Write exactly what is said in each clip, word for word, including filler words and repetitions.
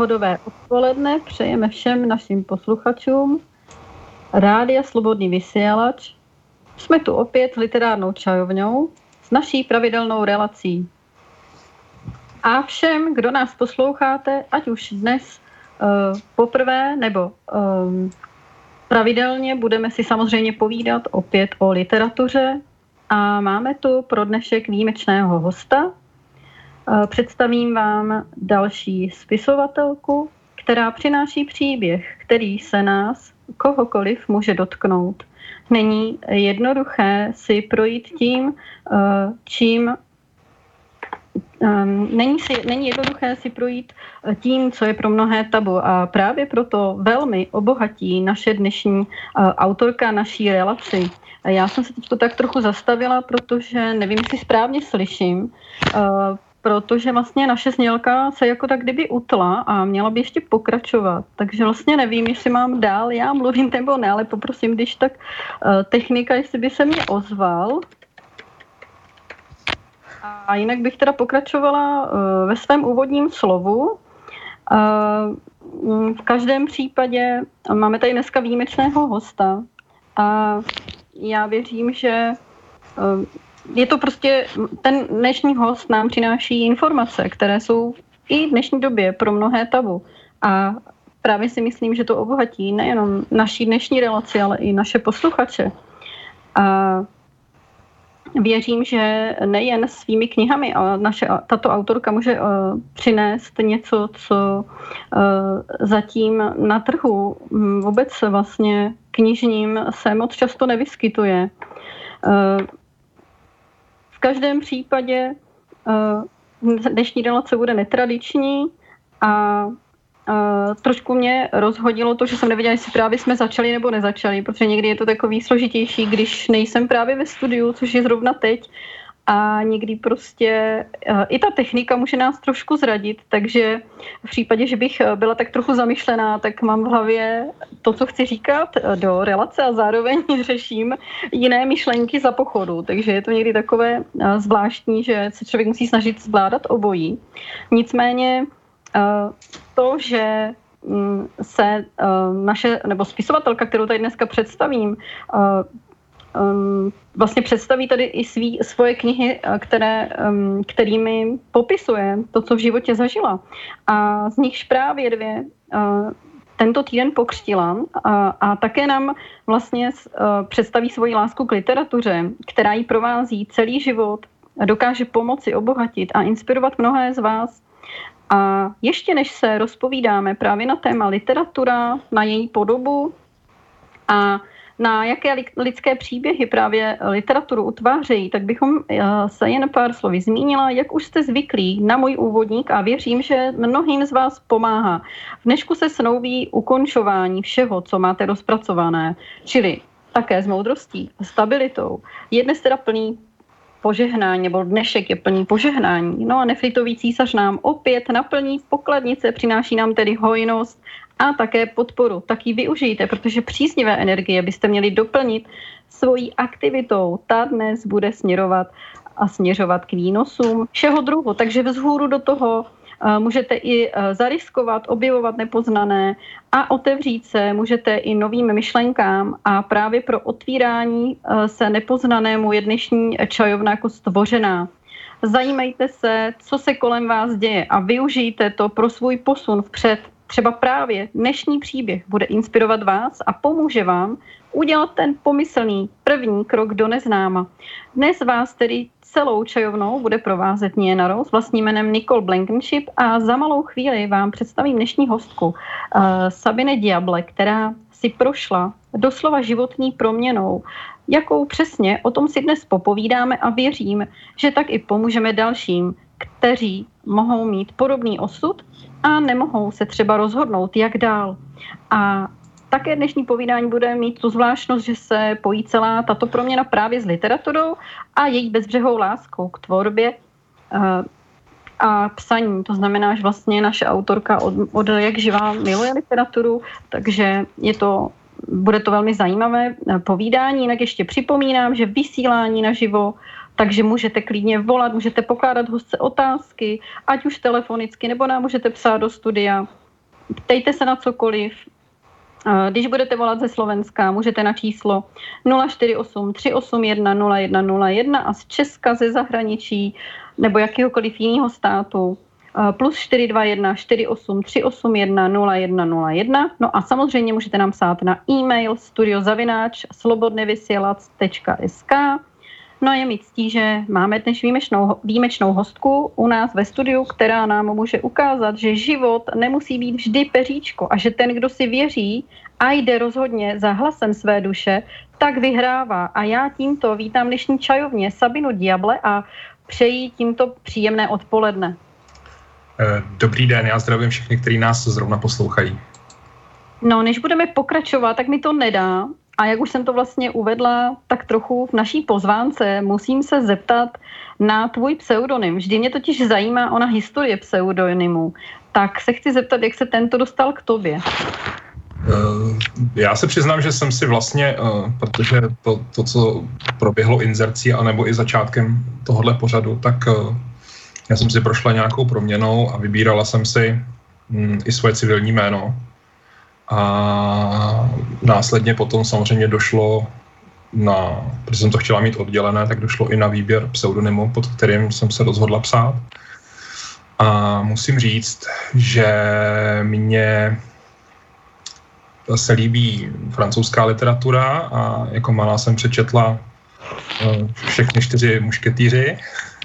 pohodové odpoledne přejeme všem našim posluchačům Rádia Slobodný vysielač. Jsme tu opět s literárnou čajovňou s naší pravidelnou relací. A všem, kdo nás posloucháte, ať už dnes uh, poprvé nebo um, pravidelně, budeme si samozřejmě povídat opět o literatuře a máme tu pro dnešek výjimečného hosta. Představím vám další spisovatelku, která přináší příběh, který se nás, kohokoliv, může dotknout. Není jednoduché si projít tím, čím Není, si, není jednoduché si projít tím, co je pro mnohé tabu a právě proto velmi obohatí naše dnešní autorka naší relaci. Já jsem se teď to tak trochu zastavila, protože nevím, jestli správně slyším, protože vlastně naše znělka se jako tak kdyby utla a měla by ještě pokračovat. Takže vlastně nevím, jestli mám dál, já mluvím nebo ne, ale poprosím, když tak technika, jestli by se mě ozval. A jinak bych teda pokračovala ve svém úvodním slovu. V každém případě máme tady dneska výjimečného hosta a já věřím, že je to prostě, ten dnešní host nám přináší informace, které jsou i v dnešní době pro mnohé tabu. A právě si myslím, že to obohatí nejenom naší dnešní relaci, ale i naše posluchače. A věřím, že nejen svými knihami, ale naše, tato autorka může uh, přinést něco, co uh, zatím na trhu um, vůbec vlastně knižním se moc často nevyskytuje. Uh, v každém případě uh, dnešní relace bude netradiční a Uh, trošku mě rozhodilo to, že jsem nevěděla, jestli právě jsme začali nebo nezačali, protože někdy je to takový složitější, když nejsem právě ve studiu, což je zrovna teď. A někdy prostě uh, i ta technika může nás trošku zradit, takže v případě, že bych byla tak trochu zamyšlená, tak mám v hlavě to, co chci říkat do relace a zároveň řeším jiné myšlenky za pochodu. Takže je to někdy takové uh, zvláštní, že se člověk musí snažit zvládat obojí. Nicméně to, že se naše, nebo spisovatelka, kterou tady dneska představím, vlastně představí tady i svý, svoje knihy, které, kterými popisuje to, co v životě zažila. A z nichž právě dvě tento týden pokřtila a, a také nám vlastně představí svoji lásku k literatuře, která ji provází celý život, dokáže pomoci, obohatit a inspirovat mnohé z vás. A ještě než se rozpovídáme právě na téma literatura, na její podobu a na jaké lidské příběhy právě literaturu utvářejí, tak bychom se jen pár slovy zmínila, jak už jste zvyklí na můj úvodník a věřím, že mnohým z vás pomáhá. V dnešku se snoubí ukončování všeho, co máte rozpracované, čili také s moudrostí, stabilitou. Je dnes teda plný požehnání, nebo dnešek je plný požehnání. No a nefritový císař nám opět naplní pokladnice, přináší nám tedy hojnost a také podporu. Tak ji využijte, protože příznivé energie byste měli doplnit svojí aktivitou. Ta dnes bude směrovat a směřovat k výnosům všeho druhu. Takže vzhůru do toho můžete i zariskovat, objevovat nepoznané a otevřít se můžete i novým myšlenkám a právě pro otvírání se nepoznanému je dnešní čajovna jako stvořená. Zajímejte se, co se kolem vás děje a využijte to pro svůj posun vpřed. Třeba právě dnešní příběh bude inspirovat vás a pomůže vám udělat ten pomyslný první krok do neznáma. Dnes vás tedy celou čajovnou bude provázet Nina Rose s vlastním jménem Nicole Blankenship a za malou chvíli vám představím dnešní hostku uh, Sabine Diable, která si prošla doslova životní proměnou. Jakou přesně, o tom si dnes popovídáme a věřím, že tak i pomůžeme dalším, kteří mohou mít podobný osud a nemohou se třeba rozhodnout, jak dál. A také dnešní povídání bude mít tu zvláštnost, že se pojí celá tato proměna právě s literaturou a její bezbřehou láskou k tvorbě a psaní. To znamená, že vlastně naše autorka od, od jak živá miluje literaturu, takže je to, bude to velmi zajímavé povídání. Jinak ještě připomínám, že vysílání naživo, takže můžete klidně volat, můžete pokládat hostce otázky, ať už telefonicky, nebo nám můžete psát do studia. ptejte se na cokoliv. Když budete volat ze Slovenska, můžete na číslo nula čtyři osm tři osm jedna nula jedna nula jedna a z Česka, ze zahraničí nebo jakéhokoliv jiného státu plus čtyři dva jedna čtyři osm tři osm jedna nula jedna nula jedna. No a samozřejmě můžete nám psát na e-mail studiozavináč slobodnyvysielac tečka es ká. No a je mi ctí, že máme dnes výjimečnou, výjimečnou hostku u nás ve studiu, která nám může ukázat, že život nemusí být vždy peříčko a že ten, kdo si věří a jde rozhodně za hlasem své duše, tak vyhrává. A já tímto vítám dnešní čajovně Sabinu Diable a přeji tímto příjemné odpoledne. Dobrý den, já zdravím všechny, kteří nás zrovna poslouchají. No, než budeme pokračovat, tak mi to nedá. A jak už jsem to vlastně uvedla, tak trochu v naší pozvánce musím se zeptat na tvůj pseudonym. Vždy mě totiž zajímá ona historie pseudonymu. Tak se chci zeptat, jak se tento dostal k tobě. Já se přiznám, že jsem si vlastně, protože to, to co proběhlo inzercí anebo i začátkem tohohle pořadu, tak já jsem si prošla nějakou proměnou a vybírala jsem si i svoje civilní jméno. A následně potom samozřejmě došlo na, protože jsem to chtěla mít oddělené, tak došlo i na výběr pseudonymu, pod kterým jsem se rozhodla psát. A musím říct, že mě se líbí francouzská literatura a jako malá jsem přečetla všechny čtyři mušketýři,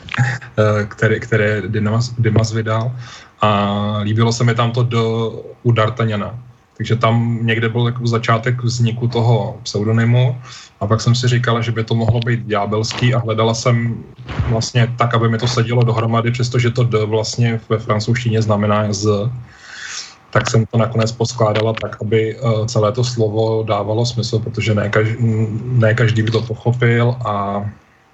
které, které Dimas, Dimas vydal, a líbilo se mi tam to do, u D'Artagnana. Takže tam někde byl jako začátek vzniku toho pseudonymu a pak jsem si říkala, že by to mohlo být ďábelský a hledala jsem vlastně tak, aby mi to sedělo dohromady, přestože to D vlastně ve francouzštině znamená Z, tak jsem to nakonec poskládala tak, aby celé to slovo dávalo smysl, protože ne každý, ne každý by to pochopil a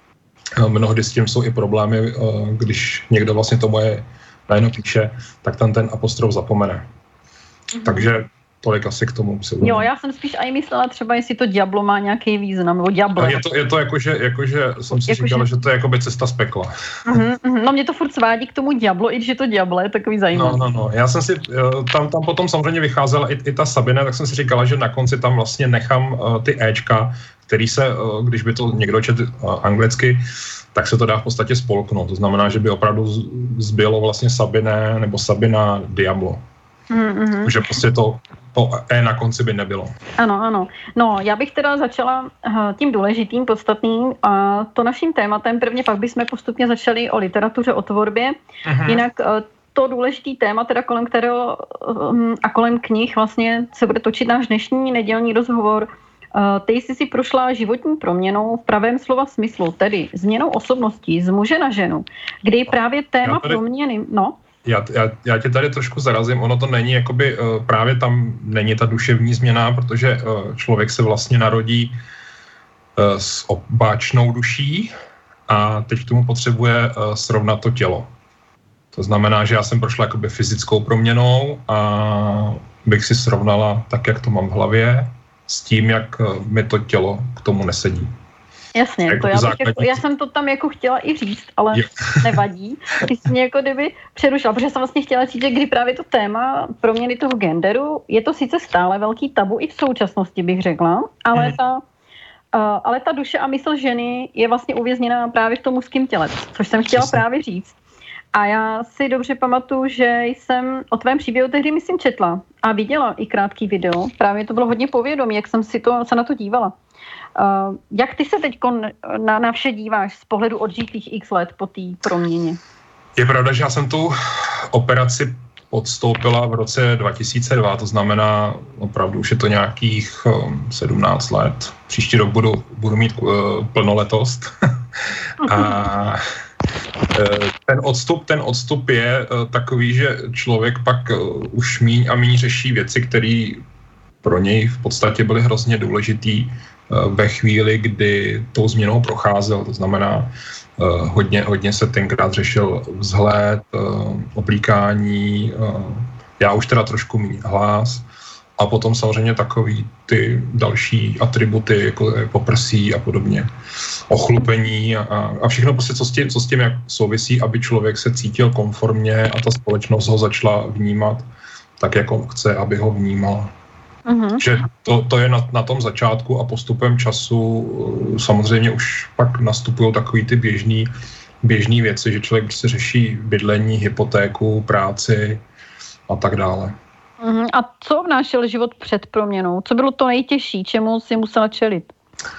mnohdy s tím jsou i problémy, když někdo vlastně to moje jméno píše, tak tam ten apostrof zapomene. Mm-hmm. Takže tolik asi k tomu pseudonymu. Jo, já jsem spíš aj myslela třeba, jestli to Diablo má nějaký význam, nebo Diable. Je to, je to jakože, jakože jsem si jako říkala, že... že to je jakoby cesta z pekla. Uh-huh, uh-huh. No mě to furt svádí k tomu Diablo, i když je to Diable, je takový zajímavý. No, no, no, já jsem si, tam, tam potom samozřejmě vycházela i, i ta Sabina, tak jsem si říkala, že na konci tam vlastně nechám uh, ty Ečka, který se, uh, když by to někdo četl uh, anglicky, tak se to dá v podstatě spolknout. To znamená, že by opravdu zbylo vlastně Sabine nebo Sabina Diablo. Mm-hmm. Že prostě to, to E na konci by nebylo. Ano, ano. No, já bych teda začala tím důležitým, podstatným a to naším tématem. Prvně pak bychom postupně začali o literatuře, o tvorbě. Mm-hmm. Jinak to důležitý téma, teda kolem kterého a kolem knih vlastně se bude točit náš dnešní nedělní rozhovor. Ty jsi si prošla životní proměnou v pravém slova smyslu, tedy změnou osobností z muže na ženu, kdy právě téma tady... proměny, no, Já, já, já tě tady trošku zarazím, ono to není, jakoby uh, právě tam není ta duševní změna, protože uh, člověk se vlastně narodí uh, s obáčnou duší a teď k tomu potřebuje uh, srovnat to tělo. To znamená, že já jsem prošla jakoby fyzickou proměnou a bych si srovnala tak, jak to mám v hlavě, s tím, jak uh, mi to tělo k tomu nesedí. Jasně, jako to já, bych jako, já jsem to tam jako chtěla i říct, ale jo. Nevadí. Ty jsi mě jako kdyby přerušila, protože jsem vlastně chtěla říct, že kdy právě to téma proměny toho genderu, je to sice stále velký tabu i v současnosti, bych řekla, ale, hmm. ta, uh, ale ta duše a mysl ženy je vlastně uvězněná právě v tom mužském těle, což jsem chtěla Přesně. právě říct. A já si dobře pamatuju, že jsem o tvém příběhu tehdy, myslím, četla a viděla i krátký video. Právě to bylo hodně povědomí, jak jsem si to, se na to dívala. Uh, jak ty se teď na, na vše díváš z pohledu odžitých x let po té proměně? Je pravda, že já jsem tu operaci podstoupila v roce dva tisíce dva, to znamená opravdu už je to nějakých um, sedmnáct let. Příští rok budu, budu mít uh, plnoletost. A ten odstup, ten odstup je uh, takový, že člověk pak uh, už míň a míň řeší věci, které pro něj v podstatě byly hrozně důležitý ve chvíli, kdy tou změnou procházel. To znamená, uh, hodně, hodně se tenkrát řešil vzhled, uh, oblíkání, uh, já už teda trošku méně hlas a potom samozřejmě takový ty další atributy, jako poprsí a podobně, ochlupení a, a všechno prostě, co s tím, co s tím jak souvisí, aby člověk se cítil konformně a ta společnost ho začala vnímat tak, jako chce, aby ho vnímal. Mm-hmm. Že to, to je na, na tom začátku a postupem času samozřejmě už pak nastupují takový ty běžný, běžný věci, že člověk prostě řeší bydlení, hypotéku, práci a tak dále. Mm-hmm. A co vnášel život před proměnou? Co bylo to nejtěžší? Čemu si musela čelit?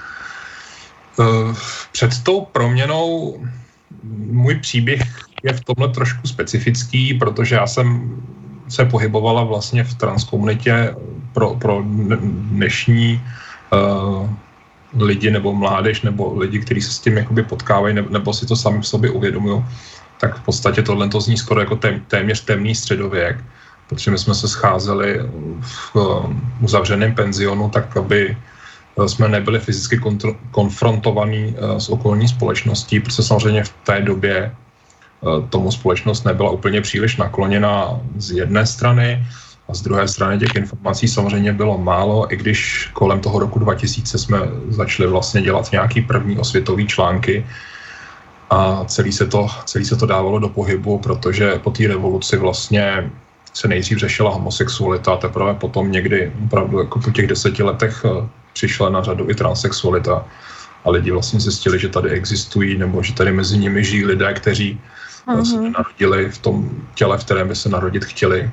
Uh, před tou proměnou můj příběh je v tomhle trošku specifický, protože já jsem se pohybovala vlastně v transkomunitě pro, pro dnešní uh, lidi nebo mládež nebo lidi, kteří se s tím jakoby potkávají ne, nebo si to sami v sobě uvědomují, tak v podstatě tohle to zní skoro jako tém, téměř temný středověk, protože my jsme se scházeli v uh, uzavřeném penzionu, tak aby jsme nebyli fyzicky kontro, konfrontovaní uh, s okolní společností, protože samozřejmě v té době tomu společnost nebyla úplně příliš nakloněna z jedné strany a z druhé strany těch informací samozřejmě bylo málo, i když kolem toho roku dva tisíce jsme začali vlastně dělat nějaký první osvětový články a celý se to, celý se to dávalo do pohybu, protože po té revoluci vlastně se nejdřív řešila homosexualita a teprve potom někdy opravdu jako po těch deseti letech přišla na řadu i transsexualita a lidi vlastně zjistili, že tady existují nebo že tady mezi nimi žijí lidé, kteří mm-hmm. se narodili v tom těle, v kterém by se narodit chtěli.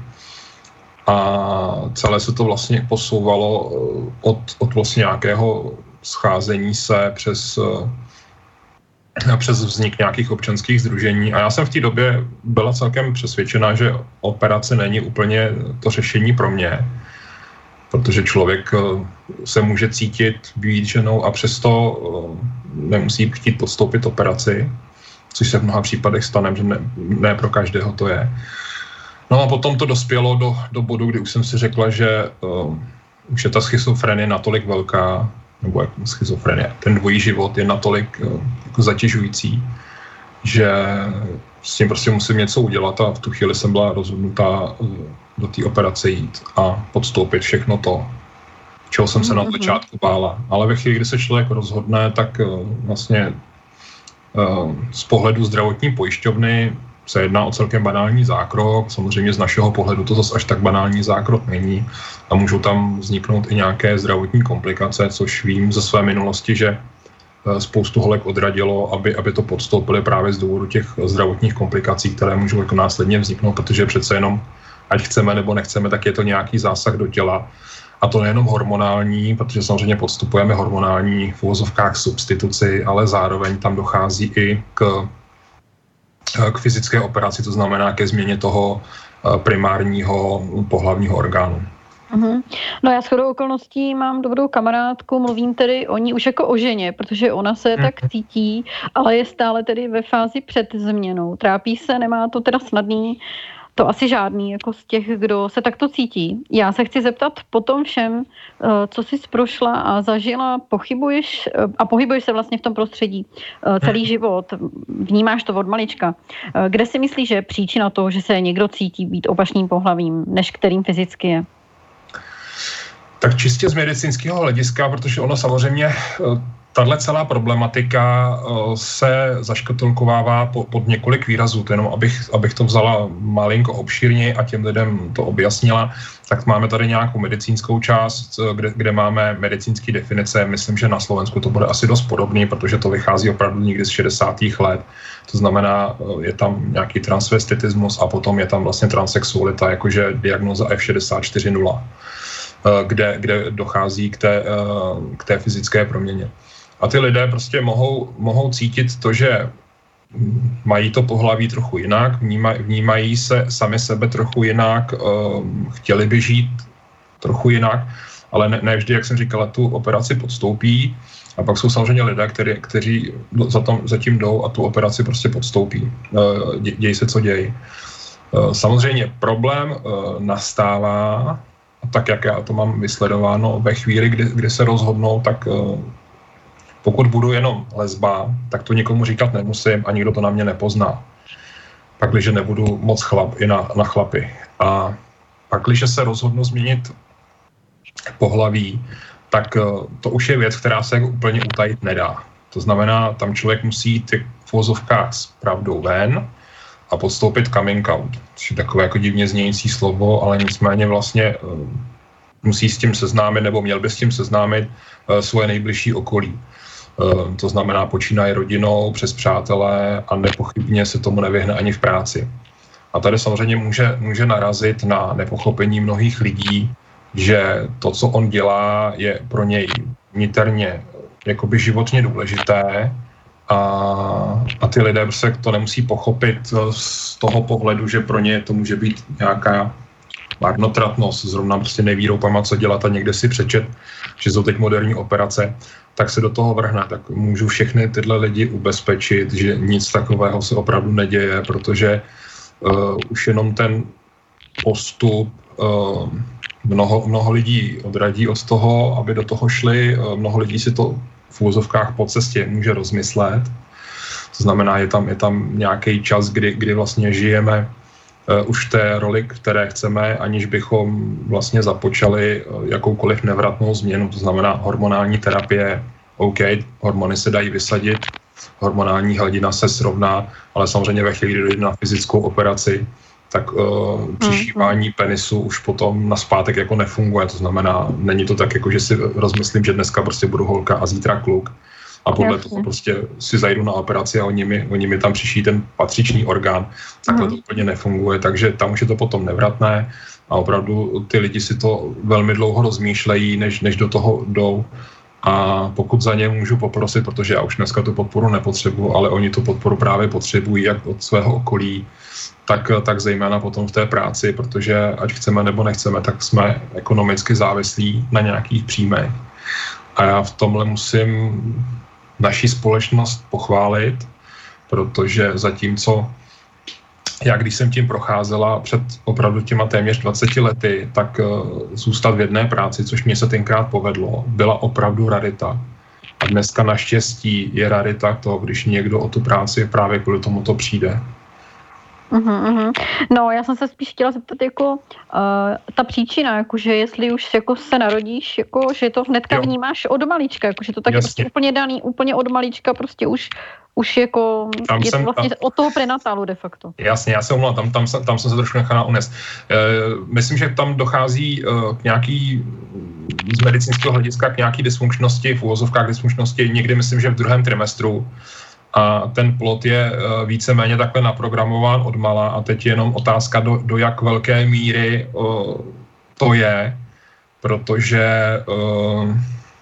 A celé se to vlastně posouvalo od, od vlastně nějakého scházení se přes, přes vznik nějakých občanských sdružení. A já jsem v té době byla celkem přesvědčena, že operace není úplně to řešení pro mě, protože člověk se může cítit být ženou a přesto nemusí chtít podstoupit operaci, což se v mnoha případech stane, že ne, ne pro každého to je. No a potom to dospělo do, do bodu, kdy už jsem si řekla, že uh, už je ta schizofrenie natolik velká, nebo jak schizofrenie, ten dvojí život je natolik uh, jako zatěžující, že s tím prostě musím něco udělat a v tu chvíli jsem byla rozhodnutá uh, do té operace jít a podstoupit všechno to, čeho jsem se mm-hmm. na začátku bála. Ale ve chvíli, kdy se člověk rozhodne, tak uh, vlastně uh, z pohledu zdravotní pojišťovny se jedná o celkem banální zákrok. Samozřejmě z našeho pohledu to zase až tak banální zákrok není a můžou tam vzniknout i nějaké zdravotní komplikace, což vím ze své minulosti, že spoustu holek odradilo, aby, aby to podstoupili právě z důvodu těch zdravotních komplikací, které můžou jako následně vzniknout, protože přece jenom, ať chceme nebo nechceme, tak je to nějaký zásah do těla. A to nejenom hormonální, protože samozřejmě podstupujeme hormonální v uvozovkách substituci, ale zároveň tam dochází i k k fyzické operaci, to znamená ke změně toho primárního pohlavního orgánu. Uh-huh. No já shodou okolností mám dobrou kamarádku, mluvím tedy o ní už jako o ženě, protože ona se uh-huh. tak cítí, ale je stále tedy ve fázi před změnou. Trápí se, nemá to teda snadný, to asi žádný, jako z těch, kdo se takto cítí. Já se chci zeptat po tom všem, co jsi prošla a zažila, pochybuješ a pohybuješ se vlastně v tom prostředí celý život, vnímáš to od malička. Kde si myslíš, že je příčina toho, že se někdo cítí být opačným pohlavím, než kterým fyzicky je? Tak čistě z medicínského hlediska, protože ono samozřejmě tahle celá problematika se zaškatulkovává pod několik výrazů, to jenom abych, abych to vzala malinko obšírně a těm lidem to objasnila, tak máme tady nějakou medicínskou část, kde, kde máme medicínské definice. Myslím, že na Slovensku to bude asi dost podobný, protože to vychází opravdu někdy z šedesátých let. To znamená, je tam nějaký transvestitismus a potom je tam vlastně transsexualita, jakože diagnóza F šedesát čtyři nula, kde, kde dochází k té, k té fyzické proměně. A ty lidé prostě mohou, mohou cítit to, že mají to pohlaví trochu jinak, vnímají, vnímají se sami sebe trochu jinak, chtěli by žít trochu jinak, ale ne, ne vždy, jak jsem říkala, tu operaci podstoupí. A pak jsou samozřejmě lidé, který, kteří za tom, zatím jdou a tu operaci prostě podstoupí. Dě, děj se, co děj. Samozřejmě problém nastává, tak jak já to mám vysledováno, ve chvíli, kdy, kdy se rozhodnou, tak pokud budu jenom lesba, tak to nikomu říkat nemusím a nikdo to na mě nepozná. Pak, když nebudu moc chlap i na, na chlapy. A pak, když se rozhodnu změnit pohlaví, tak to už je věc, která se úplně utajit nedá. To znamená, tam člověk musí jít v uvozovkách s pravdou ven a podstoupit coming out. Což je takové jako divně znějící slovo, ale nicméně vlastně musí s tím seznámit, nebo měl by s tím seznámit svoje nejbližší okolí. To znamená počínaje rodinou, přes přátelé a nepochybně se tomu nevyhne ani v práci. A tady samozřejmě může, může narazit na nepochopení mnohých lidí, že to, co on dělá, je pro něj niterně jakoby životně důležité a, a ty lidé se to nemusí pochopit z toho pohledu, že pro ně to může být nějaká marnotratnost, zrovna prostě neví roupama, co dělat a někde si přečet, že jsou teď moderní operace, tak se do toho vrhne. Tak můžu všechny tyhle lidi ubezpečit, že nic takového se opravdu neděje, protože uh, už jenom ten postup uh, mnoho, mnoho lidí odradí od toho, aby do toho šli. Uh, mnoho lidí si to v úvozovkách po cestě může rozmyslet. To znamená, je tam, je tam nějaký čas, kdy, kdy vlastně žijeme uh, už v té roli, které chceme, aniž bychom vlastně započali uh, jakoukoliv nevratnou změnu. To znamená hormonální terapie, OK, hormony se dají vysadit, hormonální hladina se srovná, ale samozřejmě ve chvíli, kdy dojde na fyzickou operaci, tak uh, přišívání penisu už potom naspátek jako nefunguje. To znamená, není to tak, jako že si rozmyslím, že dneska prostě budu holka a zítra kluk. A podle Jasně. toho prostě si zajdu na operaci a oni mi, oni mi tam přiší ten patřičný orgán. Takhle mm. to úplně nefunguje, takže tam už je to potom nevratné a opravdu ty lidi si to velmi dlouho rozmýšlejí, než, než do toho jdou. A pokud za ně můžu poprosit, protože já už dneska tu podporu nepotřebuji, ale oni tu podporu právě potřebují jak od svého okolí, tak, tak zejména potom v té práci, protože ať chceme nebo nechceme, tak jsme ekonomicky závislí na nějakých příjmech. A já v tomhle musím naši společnost pochválit, protože zatímco já, když jsem tím procházela před opravdu těma téměř dvaceti lety, tak uh, zůstat v jedné práci, což mě se tenkrát povedlo, byla opravdu rarita. A dneska naštěstí je rarita to, když někdo o tu práci právě kvůli tomuto přijde. Uhum, uhum. No, já jsem se spíš chtěla zeptat, jako uh, ta příčina, jakože jestli už jako se narodíš, jako, že to hnedka jo. vnímáš od malička, jakože to tak je prostě úplně daný, úplně od malička, prostě už, už jako tam je jsem, to vlastně tam, od toho prenatálu de facto. Jasně, já se omlouvám, tam, tam, jsem, tam jsem se trošku nechala unést. Uh, myslím, že tam dochází uh, k nějaký z medicínského hlediska k nějaký dysfunkčnosti, v uvozovkách dysfunkčnosti, někdy myslím, že v druhém trimestru. A ten plod je víceméně takhle naprogramován odmala a teď je jenom otázka, do, do jak velké míry uh, to je, protože uh,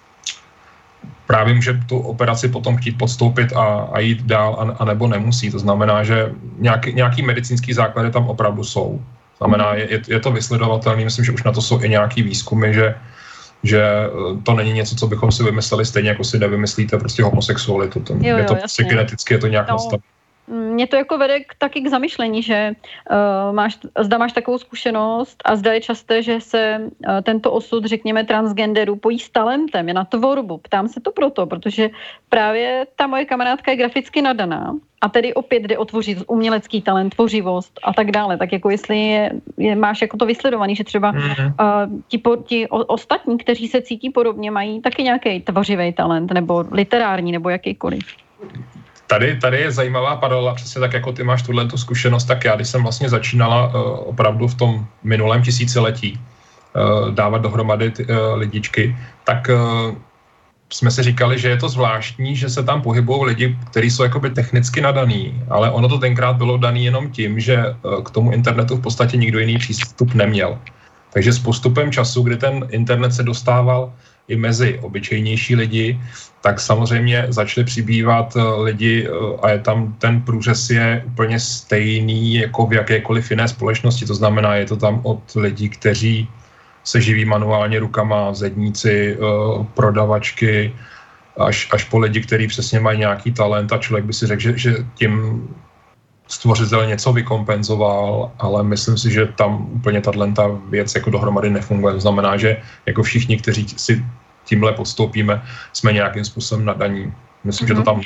právě může tu operaci potom chtít podstoupit a, a jít dál, a, a nebo nemusí. To znamená, že nějaký, nějaký medicínský základy tam opravdu jsou. Znamená, je, je to vysledovatelné, myslím, že už na to jsou i nějaký výzkumy, že že to není něco, co bychom si vymysleli stejně, jako si nevymyslíte prostě homosexualitu. To, jo, je to jo, prostě geneticky, je to nějak no, nastavené. Mě to jako vede k, taky k zamyšlení, že uh, máš, zda máš takovou zkušenost a zda je časté, že se uh, tento osud, řekněme, transgenderu pojí s talentem, je na tvorbu. Ptám se to proto, protože právě ta moje kamarádka je graficky nadaná a tedy opět jde o tvořit umělecký talent, tvořivost a tak dále. Tak jako jestli je, je, máš jako to vysledovaný, že třeba mm-hmm. uh, ti, po, ti o, ostatní, kteří se cítí podobně, mají taky nějaký tvořivý talent nebo literární nebo jakýkoliv. Tady, tady je zajímavá paralela, přesně tak, jako ty máš tuhletu zkušenost, tak já, když jsem vlastně začínala uh, opravdu v tom minulém tisíciletí uh, dávat dohromady ty, uh, lidičky, tak uh, jsme si říkali, že je to zvláštní, že se tam pohybují lidi, kteří jsou jakoby technicky nadaný, ale ono to tenkrát bylo daný jenom tím, že uh, k tomu internetu v podstatě nikdo jiný přístup neměl. Takže s postupem času, kdy ten internet se dostával i mezi obyčejnější lidi, tak samozřejmě začaly přibývat lidi a je tam ten průřez je úplně stejný jako v jakékoliv jiné společnosti. To znamená, je to tam od lidí, kteří se živí manuálně rukama, zedníci, prodavačky, až, až po lidi, kteří přesně mají nějaký talent a člověk by si řekl, že, že tím stvořitel něco vykompenzoval, ale myslím si, že tam úplně tato věc jako dohromady nefunguje. To znamená, že jako všichni, kteří si tímhle podstoupíme, jsme nějakým způsobem nadaní. Myslím, mm-hmm. že to tam není.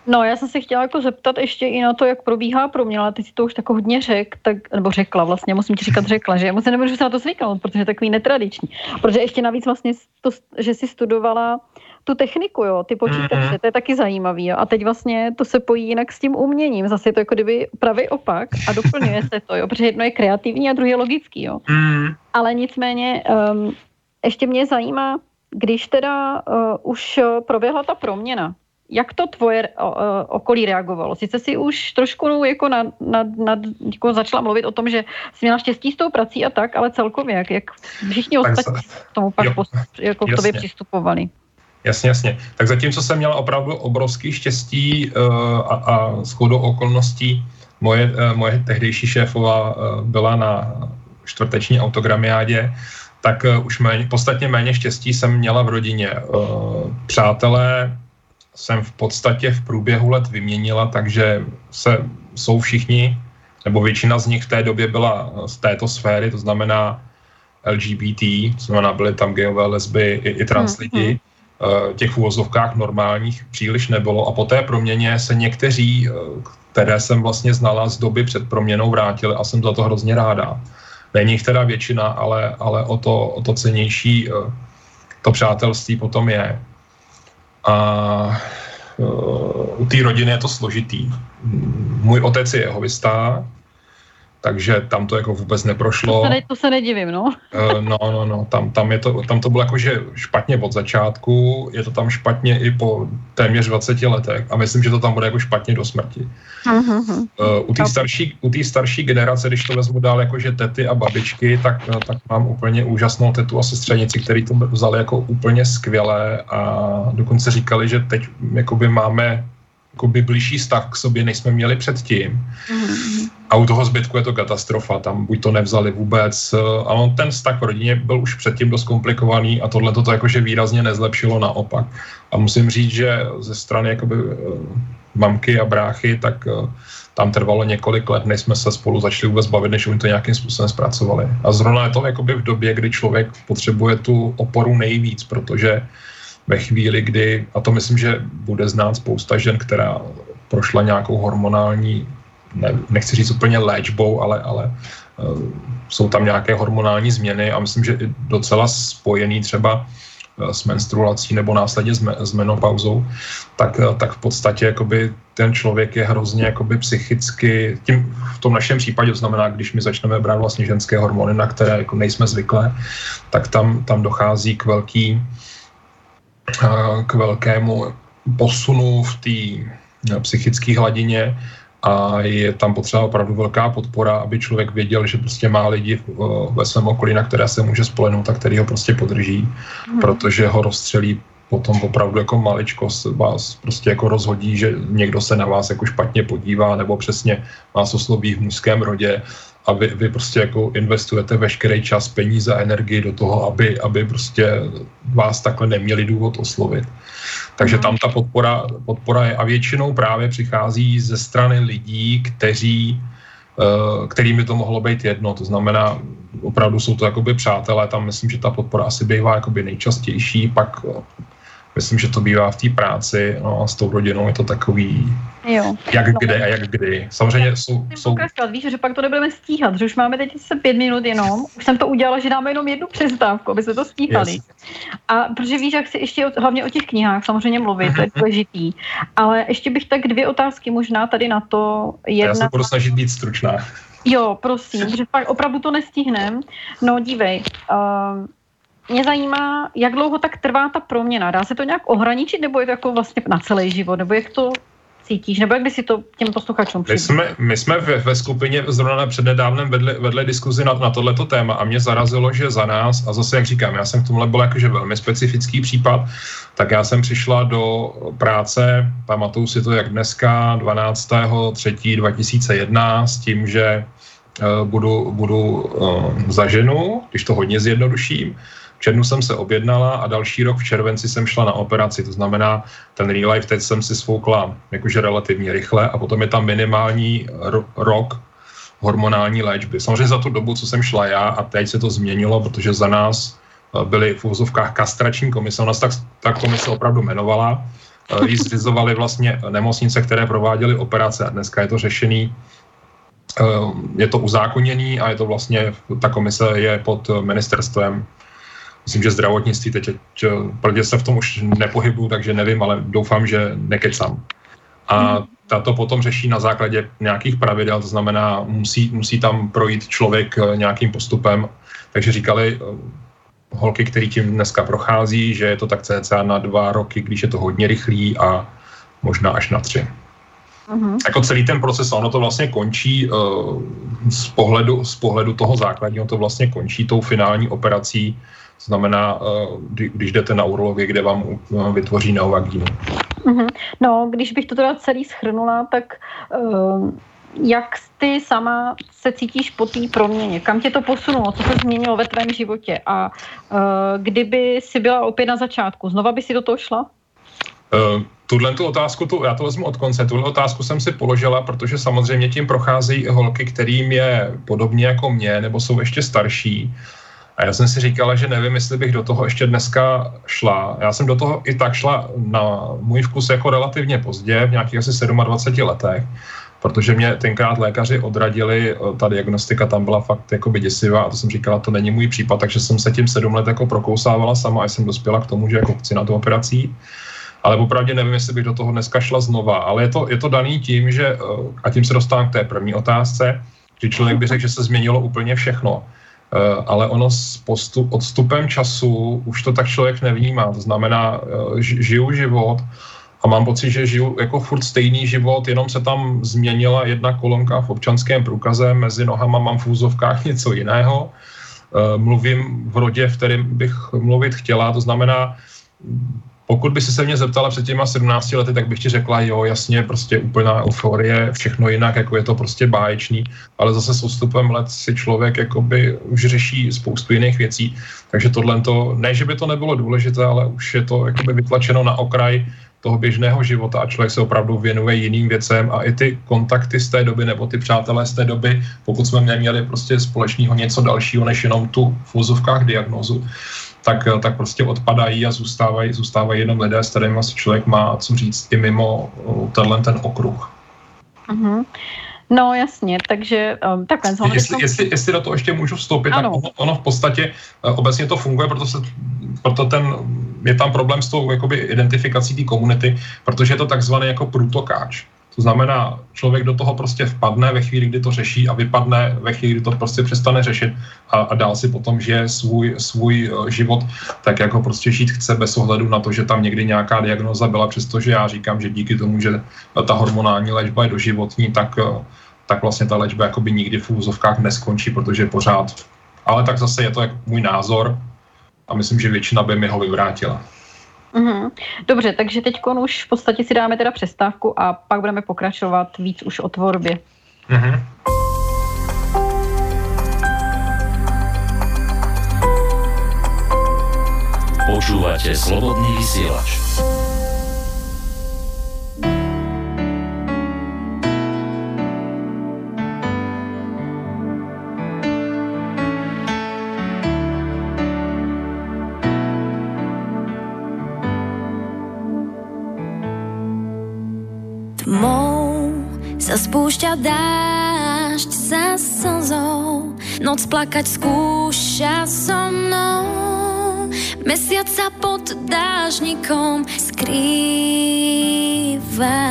No, já jsem se chtěla jako zeptat ještě i na to, jak probíhá proměna, ale ty si to už tak hodně řek, tak, nebo řekla vlastně, musím ti říkat řekla, že já musím nemůžu se na to zvyknout, protože je takový netradiční. Protože ještě navíc vlastně, to, že jsi studovala tu techniku, jo, ty počítače, mm-hmm. to je taky zajímavý, jo, a teď vlastně to se pojí jinak s tím uměním, zase je to jako kdyby pravý opak a doplňuje se to, jo, protože jedno je kreativní a druhý je logický, jo. Mm-hmm. Ale nicméně um, ještě mě zajímá, když teda uh, už proběhla ta proměna, jak to tvoje uh, okolí reagovalo? Sice si už trošku jako, nad, nad, nad, jako začala mluvit o tom, že jsi měla štěstí s tou prací a tak, ale celkově, jak, jak všichni ostatní k tomu pak post, jako k tobě přistupovali. Jasně, jasně. Tak zatímco jsem měla opravdu obrovský štěstí uh, a, a shodou okolností, moje, uh, moje tehdejší šéfová uh, byla na čtvrteční autogramiádě, tak uh, už méně, podstatně méně štěstí jsem měla v rodině. Uh, přátelé jsem v podstatě v průběhu let vyměnila, takže se, jsou všichni, nebo většina z nich v té době byla z této sféry, to znamená L G B T, to znamená byly tam gayové, lesby i, i trans lidi. Hmm. Těch v uvozovkách normálních příliš nebylo a po té proměně se někteří, které jsem vlastně znala z doby před proměnou, vrátili a jsem za to hrozně ráda. Není jich teda většina, ale, ale o, to, o to cennější to přátelství potom je. A u té rodiny je to složitý. Můj otec je jehovista, takže tam to jako vůbec neprošlo. To se, ne, to se nedivím, no. No, no, no, tam, tam, je to, tam to bylo jakože špatně od začátku, je to tam špatně i po téměř dvaceti letech a myslím, že to tam bude jako špatně do smrti. Uh-huh. U té starší, u té starší generace, když to vezmu dál jakože tety a babičky, tak, tak mám úplně úžasnou tetu a sestřenici, který to vzali jako úplně skvěle a dokonce říkali, že teď jakoby máme jakoby blížší vztah k sobě, než jsme měli předtím. Mm. A u toho zbytku je to katastrofa, tam buď to nevzali vůbec, ale ten vztah v rodině byl už předtím dost komplikovaný a tohle to jakože výrazně nezlepšilo, naopak. A musím říct, že ze strany jakoby mamky a bráchy, tak tam trvalo několik let, než jsme se spolu začali vůbec bavit, než oni to nějakým způsobem zpracovali. A zrovna je to jakoby v době, kdy člověk potřebuje tu oporu nejvíc, protože ve chvíli, kdy, a to myslím, že bude znát spousta žen, která prošla nějakou hormonální, ne, nechci říct úplně léčbou, ale, ale uh, jsou tam nějaké hormonální změny a myslím, že i docela spojený třeba uh, s menstruací nebo následně s, me, s menopauzou, tak, uh, tak v podstatě jakoby, ten člověk je hrozně jakoby, psychicky, tím v tom našem případě, to znamená, když my začneme brát vlastně ženské hormony, na které jako nejsme zvyklé, tak tam, tam dochází k velký k velkému posunu v té psychické hladině a je tam potřeba opravdu velká podpora, aby člověk věděl, že prostě má lidi ve svém okolí, na které se může spolehnout a který ho prostě podrží, hmm. protože ho rozstřelí potom opravdu jako maličkost vás prostě jako rozhodí, že někdo se na vás jako špatně podívá nebo přesně vás osloví v mužském rodě a vy, vy prostě jako investujete veškerý čas, peníze a energii do toho, aby, aby prostě vás takhle neměli důvod oslovit. Takže tam ta podpora, podpora je a většinou právě přichází ze strany lidí, kteří, kterým by to mohlo být jedno. To znamená, opravdu jsou to jakoby přátelé, tam myslím, že ta podpora asi bývá jakoby nejčastější, pak myslím, že to bývá v té práci, no a s tou rodinou je to takový, jo. jak no. kde a jak kdy. Samozřejmě jsou... jsou... Víš, že pak to nebudeme stíhat, že už máme teď se pět minut jenom, už jsem to udělala, že dáme jenom jednu přestávku, aby jsme to stíhali. Yes. A protože víš, jak si ještě o, hlavně o těch knihách samozřejmě mluvit, to je důležitý, ale ještě bych tak dvě otázky možná tady na to. Jedna... Já se budu snažit být stručná. Jo, prosím, že pak opravdu to nestihnem. No dívej, uh, mě zajímá, jak dlouho tak trvá ta proměna. Dá se to nějak ohraničit, nebo je to jako vlastně na celý život, nebo jak to cítíš, nebo jak by si to těm posluchačům my jsme, my jsme ve, ve skupině zrovna přednedávnem vedli, vedli diskuzi na, na tohleto téma a mě zarazilo, že za nás, a zase jak říkám, já jsem v tomhle byl jakože velmi specifický případ, tak já jsem přišla do práce, pamatuju si to jak dneska, dvanáctého třetího dva tisíce jedna, s tím, že uh, budu, budu uh, za ženu, když to hodně zjednoduším. V červnu jsem se objednala a další rok v červenci jsem šla na operaci, to znamená, ten real life teď jsem si svoukla jakože relativně rychle a potom je tam minimální ro- rok hormonální léčby. Samozřejmě za tu dobu, co jsem šla já a teď se to změnilo, protože za nás byly v uvozovkách kastrační komise, ona se tak, ta komise opravdu jmenovala, ji zřizovaly vlastně nemocnice, které prováděly operace a dneska je to řešený, je to uzákoněný a je to vlastně, ta komise je pod ministerstvem, myslím, že zdravotnictví, teď protože se v tom už nepohybuju, takže nevím, ale doufám, že nekecám. A tato potom řeší na základě nějakých pravidel, to znamená, musí, musí tam projít člověk nějakým postupem. Takže říkali holky, který tím dneska prochází, že je to tak cca na dva roky, když je to hodně rychlý a možná až na tři. Uh-huh. Jako celý ten proces, ono to vlastně končí uh, z, pohledu, z pohledu toho základního, to vlastně končí tou finální operací, to znamená, uh, kdy, když jdete na urologii, kde vám uh, vytvoří neovagínu. Uh-huh. No, když bych to teda celý shrnula, tak uh, jak ty sama se cítíš po té proměně? Kam tě to posunulo? Co se změnilo ve tvém životě? A uh, kdyby si byla opět na začátku, znova by si do toho šla? Uh, tuhle tu otázku, tu, já to vezmu od konce, tuhle otázku jsem si položila, protože samozřejmě tím procházejí holky, kterým je podobně jako mě, nebo jsou ještě starší. A já jsem si říkala, že nevím, jestli bych do toho ještě dneska šla. Já jsem do toho i tak šla na můj vkus jako relativně pozdě, v nějakých asi dvaceti sedmi letech, protože mě tenkrát lékaři odradili, ta diagnostika tam byla fakt jakoby děsivá a to jsem říkala, to není můj případ, takže jsem se tím sedm let jako prokousávala sama a jsem dospěla k tomu, že jako chci na tu operací. Ale opravdu nevím, jestli bych do toho dneska šla znova, ale je to, je to daný tím, že, a tím se dostávám k té první otázce, že člověk by řekl, že se změnilo úplně všechno. Ale ono s postup, odstupem času už to tak člověk nevnímá. To znamená, žiju život a mám pocit, že žiju jako furt stejný život, jenom se tam změnila jedna kolonka v občanském průkaze, mezi nohama mám v úzovkách něco jiného. Mluvím v rodě, v kterém bych mluvit chtěla, to znamená, pokud by si se mě zeptala před těma sedmnácti lety, tak bych ti řekla, jo, jasně, prostě úplná euforie, všechno jinak, jako je to prostě báječný, ale zase s odstupem let si člověk jakoby už řeší spoustu jiných věcí, takže tohle to, ne, že by to nebylo důležité, ale už je to jakoby vytlačeno na okraj toho běžného života a člověk se opravdu věnuje jiným věcem a i ty kontakty z té doby nebo ty přátelé z té doby, pokud jsme neměli prostě společného něco dalšího, než jenom tu v úzovkách diagnózu, tak, tak prostě odpadají a zůstávají, zůstávají jenom lidé, s kterými asi člověk má co říct i mimo tenhle ten okruh. Uh-huh. No jasně, takže um, takhle. Jestli, jestli, jestli do toho ještě můžu vstoupit, ano. Tak ono, ono v podstatě uh, obecně to funguje, proto, se, proto ten, je tam problém s tou jakoby, identifikací té komunity, protože je to takzvaný jako průtokáč. To znamená, člověk do toho prostě vpadne ve chvíli, kdy to řeší a vypadne ve chvíli, kdy to prostě přestane řešit a, a dál si potom žije svůj, svůj život tak, jako prostě žít chce bez ohledu na to, že tam někdy nějaká diagnóza byla, přestože já říkám, že díky tomu, že ta hormonální léčba je doživotní, tak, tak vlastně ta léčba jakoby nikdy v úzovkách neskončí, protože pořád, ale tak zase je to jak můj názor a myslím, že většina by mi ho vyvrátila. Uhum. Dobře, takže teď už v podstatě si dáme teda přestávku a pak budeme pokračovat víc už o tvorbě. Uhum. Počúvate Slobodný vysielač. Tmou sa spúšťa dážď za slzou, noc plakať skúša so mnou, mesiac sa pod dážnikom skrýva.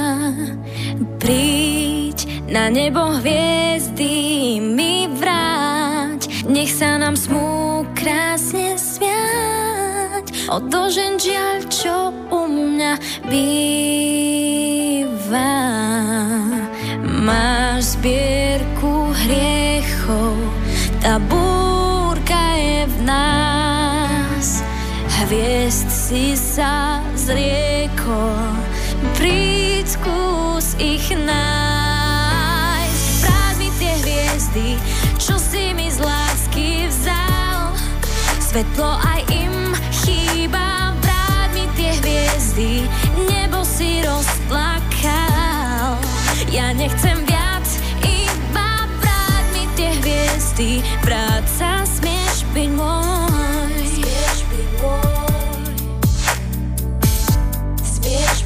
Príď na nebo hviezdy mi vráť, nech sa nám smú krásne smiať, odožen žiaľ, čo u mňa býva. Máš zbierku hriechov, tá búrka je v nás, hviezd si sa zriekol, príď skús ich nájsť. Vráť mi tie hviezdy, čo si mi z lásky vzal, svetlo aj im chýba. Vráť mi tie hviezdy, nebo si rozplakal. Ja nechcem viac, iba vráť mi tie hviezdy, práca smieš byť môj. Smieš byť môj. Smieš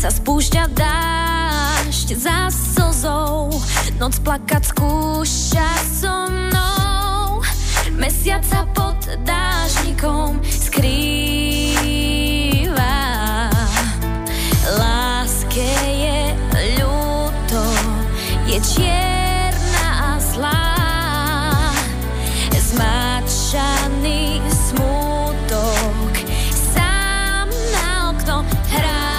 sa spúšťa dážď za slzou, noc plakať skúša so mnou, mesiac sa pod dážnikom skrýva. Láske je ľúto, je čierna a zlá, zmáčaný smútok sám na okno hrá.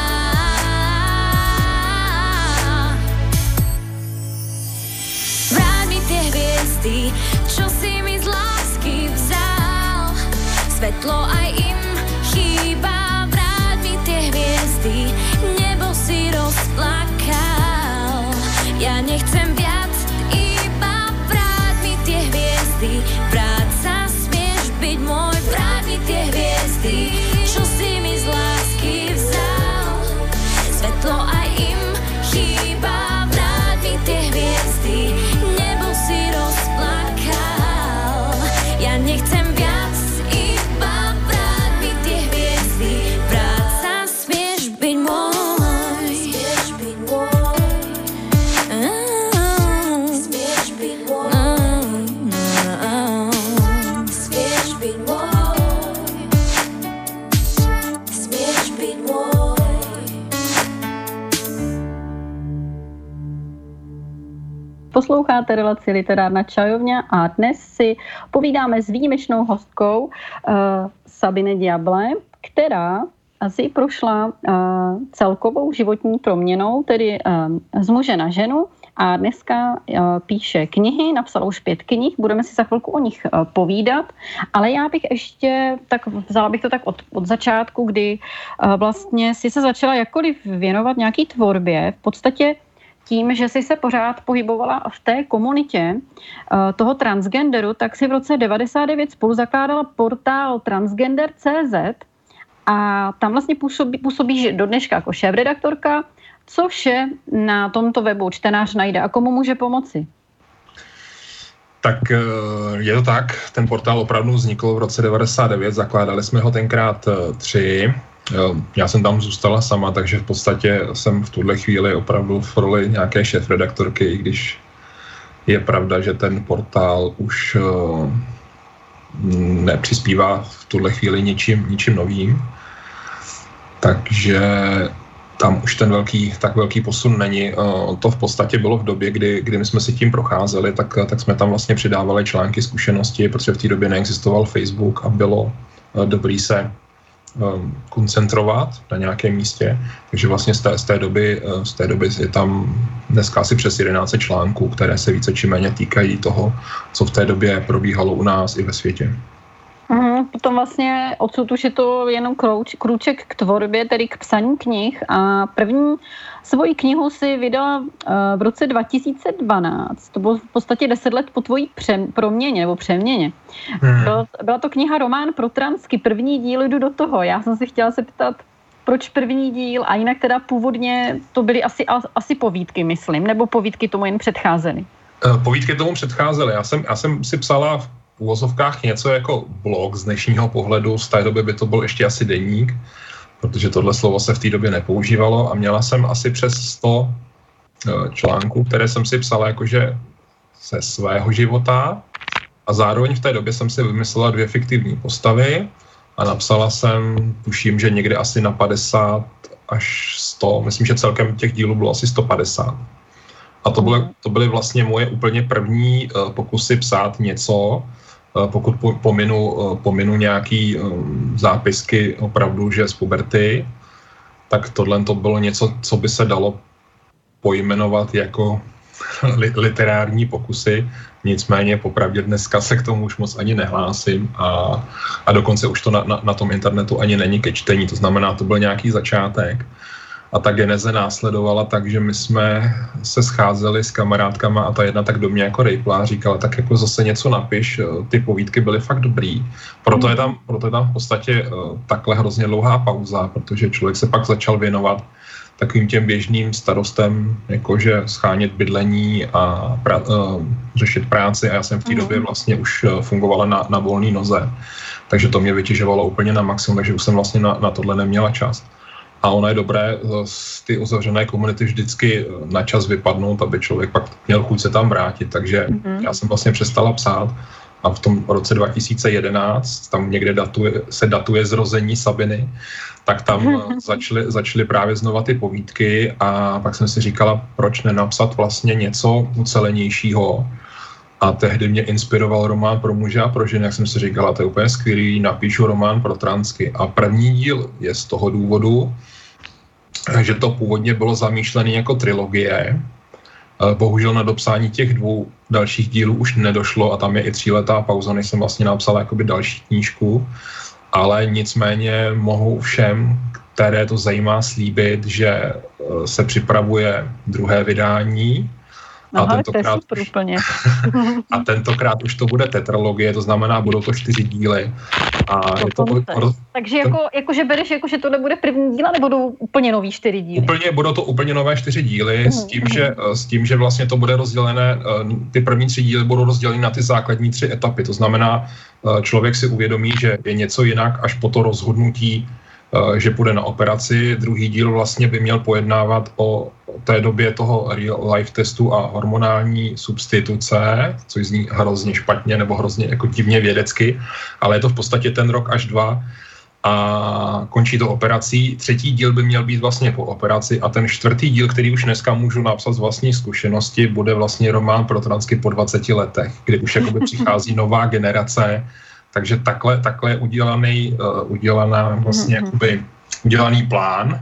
Vráť mi tie hviezdy, čo si mi z lásky vzal, svetlo aj im chýba. Vráť mi tie hviezdy, nebo si rozplakal. Ja nechcem viac, iba vráť mi tie hviezdy. Vráť sa, smieš byť môj. Vráť mi tie hviezdy, čo si mi z lásky vzal, svetlo aj im chýba. Vráť mi tie hviezdy, nebo si rozplakal. Ja nechcem viac, iba vráť mi tie hviezdy. Vráť sa, smieš byť môj. Smieš byť môj. Smieš byť môj. Smieš byť môj. Smieš byť môj. Posloucháte relaci Literárna čajovňa a dnes si povídáme s výjimečnou hostkou uh, Sabine Diable, která asi prošla uh, celkovou životní proměnou, tedy uh, z muže na ženu, a dneska uh, píše knihy, napsala už pět knih, budeme si za chvilku o nich uh, povídat, ale já bych ještě, tak vzala bych to tak od, od začátku, kdy uh, vlastně si se začala jakkoliv věnovat nějaký tvorbě, v podstatě tím, že jsi se pořád pohybovala v té komunitě uh, toho transgenderu, tak si v roce devadesát devět spolu zakládala portál transgender tečka cé zet a tam vlastně působí, působíš do dneška jako šéfredaktorka. Co vše na tomto webu čtenář najde a komu může pomoci? Tak je to tak, ten portál opravdu vznikl v roce devadesát devět, zakládali jsme ho tenkrát tři. Já jsem tam zůstala sama, takže v podstatě jsem v tuhle chvíli opravdu v roli nějaké šéfredaktorky, i když je pravda, že ten portál už nepřispívá v tuhle chvíli ničím, ničím novým. Takže tam už ten velký, tak velký posun není. To v podstatě bylo v době, kdy, kdy my jsme si tím procházeli, tak, tak jsme tam vlastně přidávali články, zkušenosti, protože v té době neexistoval Facebook a bylo dobrý se koncentrovat na nějakém místě. Takže vlastně z té, z té doby, z té doby je tam dneska asi přes jedenáct článků, které se více či méně týkají toho, co v té době probíhalo u nás i ve světě. Mm, potom vlastně odsud už je to jenom krouč, krůček k tvorbě, tedy k psaní knih, a první svoji knihu si vydala uh, v roce dva tisíce dvanáct. To bylo v podstatě deset let po tvojí přem, proměně nebo přeměně. Hmm. Byla, byla to kniha Román pro transky, první díl, jdu do toho. Já jsem si chtěla se ptat, proč první díl, a jinak teda původně to byly asi, asi povídky, myslím, nebo povídky tomu jen předcházely? Povídky tomu předcházely. Já jsem, já jsem si psala v uvozovkách něco jako blog z dnešního pohledu, z té doby by to byl ještě asi deník, protože tohle slovo se v té době nepoužívalo, a měla jsem asi přes sto článků, které jsem si psala jakože ze svého života, a zároveň v té době jsem si vymyslela dvě fiktivní postavy a napsala jsem, tuším, že někde asi na padesát až sto, myslím, že celkem těch dílů bylo asi sto padesát. A to byly, to byly vlastně moje úplně první uh, pokusy psát něco, uh, pokud po, pominu, uh, pominu nějaký um, zápisky opravdu, že z puberty, tak tohle to bylo něco, co by se dalo pojmenovat jako li, literární pokusy. Nicméně popravdě dneska se k tomu už moc ani nehlásím a, a dokonce už to na, na, na tom internetu ani není ke čtení, to znamená, to byl nějaký začátek. A ta geneze následovala tak, že my jsme se scházeli s kamarádkama a ta jedna tak do mě jako rejpla a říkala, tak jako zase něco napiš, ty povídky byly fakt dobrý. Proto je tam, proto je tam v podstatě takhle hrozně dlouhá pauza, protože člověk se pak začal věnovat takovým těm běžným starostem, jakože schánět bydlení a pra, uh, řešit práci, a já jsem v té době vlastně už fungovala na, na volné noze. Takže to mě vytěžovalo úplně na maximum, takže už jsem vlastně na, na tohle neměla čas. A ono je dobré z ty uzavřené komunity vždycky na čas vypadnout, aby člověk pak měl chuť se tam vrátit. Takže mm-hmm. já jsem vlastně přestala psát a v tom roce dva tisíce jedenáct, tam někde datuje, se datuje zrození Sabiny, tak tam začaly, začaly právě znova ty povídky a pak jsem si říkala, proč nenapsat vlastně něco ucelenějšího. A tehdy mě inspiroval román pro muže a pro ženy, jak jsem si říkala, to je úplně skvělý, napíšu román pro transky. A první díl je z toho důvodu, že to původně bylo zamýšlené jako trilogie. Bohužel na dopsání těch dvou dalších dílů už nedošlo a tam je i tříletá pauza, než jsem vlastně napsal jakoby další knížku. Ale nicméně mohu všem, které to zajímá, slíbit, že se připravuje druhé vydání. A, Aha, tentokrát to je super úplně. a tentokrát už to bude tetralogie, to znamená, budou to čtyři díly. A to je to, to, Takže jako, jako, že bereš, jako, že to nebude první díl, nebo budou úplně nový čtyři díly? Úplně, budou to úplně nové čtyři díly, uhum, s, tím, že, s tím, že vlastně to bude rozdělené, ty první tři díly budou rozděleny na ty základní tři etapy. To znamená, člověk si uvědomí, že je něco jinak až po to rozhodnutí, že půjde na operaci. Druhý díl vlastně by měl pojednávat o té době toho real life testu a hormonální substituce, což zní hrozně špatně nebo hrozně jako divně vědecky, ale je to v podstatě ten rok až dva a končí to operací. Třetí díl by měl být vlastně po operaci a ten čtvrtý díl, který už dneska můžu napsat z vlastní zkušenosti, bude vlastně román pro transky po dvaceti letech, kdy už jakoby přichází nová generace. Takže takhle, takhle je udělaný, uh, udělaná vlastně mm-hmm. jakoby udělaný plán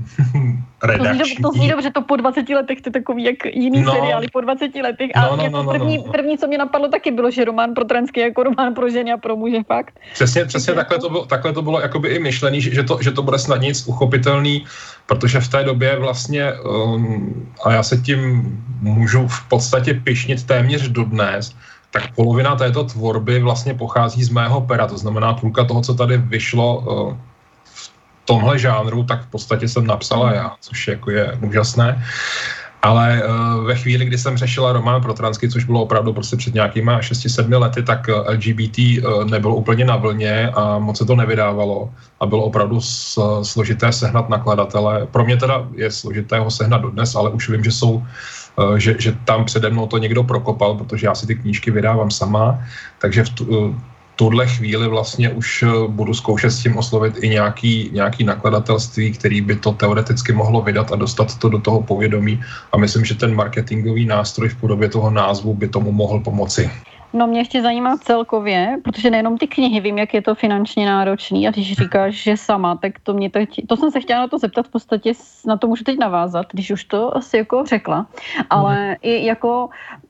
redakční. To zní dobře, to po dvaceti letech, to je takový jak jiný no, seriály po dvaceti letech. A no, no, jako no, první, no, no. první, co mě napadlo, taky bylo, že román pro transky jako román pro ženy a pro muže, fakt. Přesně, přesně takhle, to bylo, takhle to bylo jakoby i myšlený, že, že, to, že to bude snad nic uchopitelný, protože v té době vlastně, um, a já se tím můžu v podstatě pyšnit téměř dodnes, tak polovina této tvorby vlastně pochází z mého pera, to znamená půlka toho, co tady vyšlo uh, v tomhle žánru, tak v podstatě jsem napsala já, což jako je úžasné. Ale uh, ve chvíli, kdy jsem řešila román pro transky, což bylo opravdu prostě před nějakýma šesti sedmi lety, tak uh, L G B T uh, nebylo úplně na vlně a moc se to nevydávalo a bylo opravdu s, uh, složité sehnat nakladatele. Pro mě teda je složité ho sehnat dodnes, ale už vím, že jsou Že, že tam přede mnou to někdo prokopal, protože já si ty knížky vydávám sama, takže v tu, tuhle chvíli vlastně už budu zkoušet s tím oslovit i nějaký, nějaký nakladatelství, který by to teoreticky mohlo vydat a dostat to do toho povědomí a myslím, že ten marketingový nástroj v podobě toho názvu by tomu mohl pomoci. No mě ještě zajímá celkově, protože nejenom ty knihy, vím, jak je to finančně náročný a když říkáš, že sama, tak to mě teď, to jsem se chtěla na to zeptat, v podstatě na to můžu teď navázat, když už to asi jako řekla, ale mm. i jako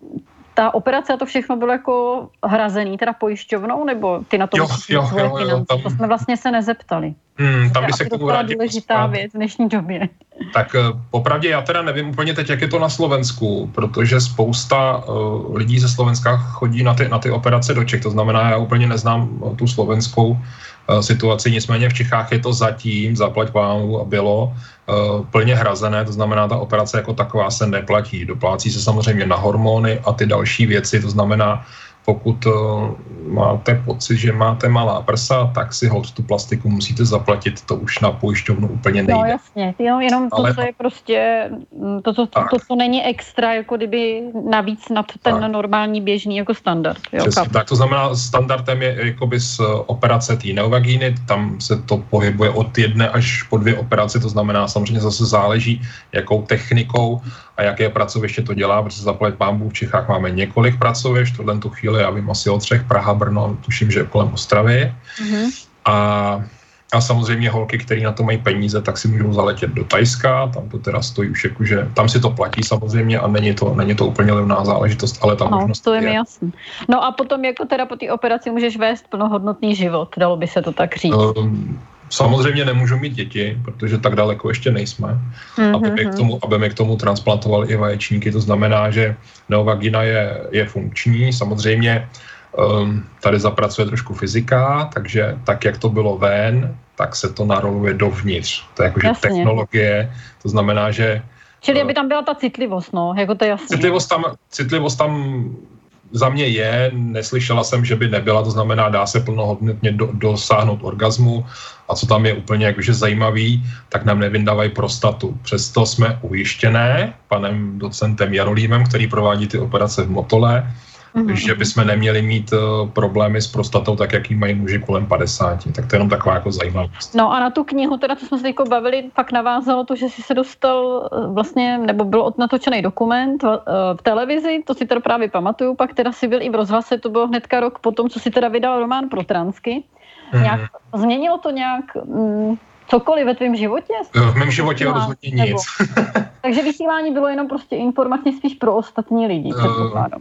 ta operace a to všechno bylo jako hrazený, teda pojišťovnou, nebo ty na to jo, musíš jo, svoje jo, jo, finance? tam... To jsme vlastně se nezeptali. Hmm, tam by se k tomu to je rádi důležitá pospát. věc v dnešní době. Tak popravdě já teda nevím úplně teď, jak je to na Slovensku, protože spousta uh, lidí ze Slovenska chodí na ty, na ty operace do Čech, to znamená, já úplně neznám tu slovenskou uh, situaci, nicméně v Čechách je to zatím, zaplať pánu a bylo uh, plně hrazené, to znamená, ta operace jako taková se neplatí, doplácí se samozřejmě na hormony a ty další věci, to znamená, pokud uh, máte pocit, že máte malá prsa, tak si holt tu plastiku musíte zaplatit, to už na pojišťovnu úplně nejde. No jasně, jo, jenom to, Ale... co je prostě, to, co, to, to, to není extra, jako kdyby navíc nad ten tak. normální běžný jako standard. Jo, tak to znamená, standardem je jakoby z operace té neovagíny, tam se to pohybuje od jedné až po dvě operace, to znamená samozřejmě zase záleží, jakou technikou a jaké pracoviště to dělá, protože zaplať pánbů v Čechách máme několik pracovišť, tohle tu chvíli já vím asi o třech, Praha, Brno, tuším, že kolem Ostravy. Mm-hmm. A, a samozřejmě holky, které na to mají peníze, tak si můžou zaletět do Thajska, tam to teda stojí už jakože, tam si to platí samozřejmě a není to, není to úplně levná záležitost, ale ta no, možnost to je. mi jasný. No a potom jako teda po té operaci můžeš vést plnohodnotný život, dalo by se to tak říct. Um, Samozřejmě nemůžu mít děti, protože tak daleko ještě nejsme, mm-hmm. aby, mi k tomu, aby mi k tomu transplantovali i vaječníky. To znamená, že neovagina je, je funkční. Samozřejmě um, tady zapracuje trošku fyzika, takže tak, jak to bylo ven, tak se to naroluje dovnitř. To je jakože technologie, to znamená, že... Čili aby tam byla ta citlivost, no, jako to je jasné. Citlivost tam, citlivost tam za mě je, neslyšela jsem, že by nebyla, to znamená, dá se plnohodnotně do, dosáhnout orgazmu a co tam je úplně jakože zajímavý, tak nám nevyndávají prostatu. Přesto jsme ujištěné panem docentem Jarolímem, který provádí ty operace v Motole, mm-hmm. že bychom neměli mít uh, problémy s prostatou, tak jak jí mají muži kolem padesáti. Tak to je jenom taková jako zajímavost. No a na tu knihu, teda co jsme se jako bavili, pak navázalo to, že jsi se dostal vlastně, nebo byl natočený dokument v, v televizi, to si teda právě pamatuju, pak teda si byl i v rozhlase, to bylo hnedka rok potom, co si teda vydal román pro transky. Mm-hmm. Nějak, změnilo to nějak mm, cokoliv ve tvém životě? V mém životě rozhodně nic. Takže vysílání bylo jenom prostě informačně spíš pro ostatní lidi, předpokládám.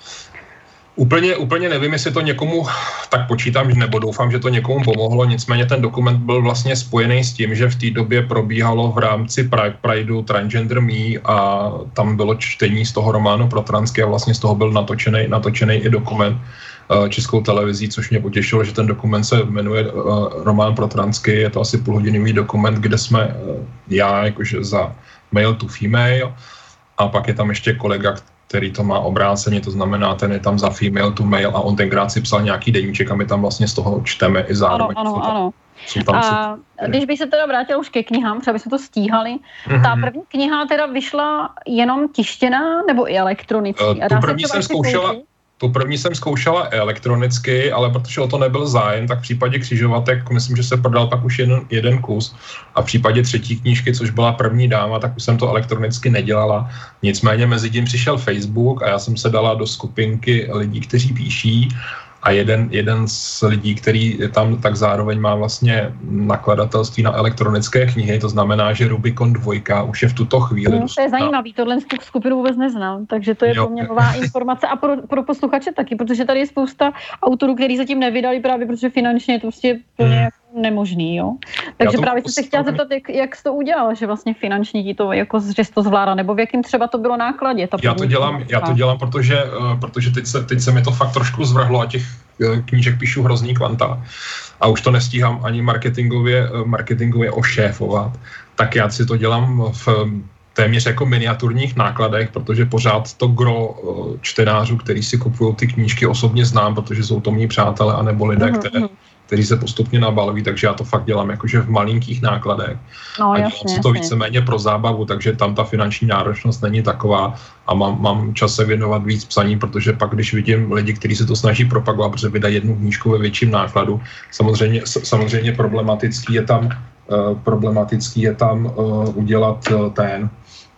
Úplně, úplně nevím, jestli to někomu, tak počítám, nebo doufám, že to někomu pomohlo, nicméně ten dokument byl vlastně spojený s tím, že v té době probíhalo v rámci Pride, Prideu Transgender Me a tam bylo čtení z toho románu pro transky a vlastně z toho byl natočený, natočený i dokument uh, Českou televizí, což mě potěšilo, že ten dokument se jmenuje uh, Román pro transky, je to asi půlhodinový dokument, kde jsme uh, já jakože za male to female a pak je tam ještě kolega, který to má obráceně, to znamená, ten je tam za female to male a on tenkrát si psal nějaký deníček a my tam vlastně z toho čteme i zároveň. Ano, ano, tam, ano. Tam a si... když bych se teda vrátila už ke knihám, třeba bychom to stíhali, mm-hmm. ta první kniha teda vyšla jenom tištěná nebo i elektronicky? Uh, tu první jsem zkoušela... Kouži? Tu první jsem zkoušela elektronicky, ale protože o to nebyl zájem, tak v případě křižovatek, myslím, že se prodal pak už jeden, jeden kus a v případě třetí knížky, což byla První dáma, tak už jsem to elektronicky nedělala. Nicméně mezi tím přišel Facebook a já jsem se dala do skupinky lidí, kteří píší a jeden, jeden z lidí, který je tam, tak zároveň má vlastně nakladatelství na elektronické knihy, to znamená, že Rubicon dva už je v tuto chvíli. No, to je zajímavý, tohle skupinu vůbec neznám, takže to je jo. pro mě nová informace a pro, pro posluchače taky, protože tady je spousta autorů, kteří zatím nevydali právě, protože finančně je to prostě plně hmm. nemožný, jo. Takže právě jsem se chtěla zeptat, jak, jak jsi to udělal, že vlastně finančně ti to, jako, že jsi to zvládla, nebo v jakým třeba to bylo nákladě? Ta já, to dělám, já to dělám, protože, uh, protože teď, se, teď se mi to fakt trošku zvrhlo a těch uh, knížek píšu hrozný kvanta a už to nestíhám ani marketingově, uh, marketingově ošéfovat, tak já si to dělám v téměř jako miniaturních nákladech, protože pořád to gro uh, čtenářů, který si kupují ty knížky, osobně znám, protože jsou to mý přátelé anebo lidé, mm-hmm. které kteří se postupně nabalují, takže já to fakt dělám jakože v malinkých nákladech. No, a dělám jasně, si to jasně. víceméně pro zábavu, takže tam ta finanční náročnost není taková a mám, mám čas se věnovat víc psaní, protože pak, když vidím lidi, kteří se to snaží propagovat, protože vydají jednu knížku ve větším nákladu, samozřejmě, samozřejmě problematický je tam, uh, problematický je tam uh, udělat uh, ten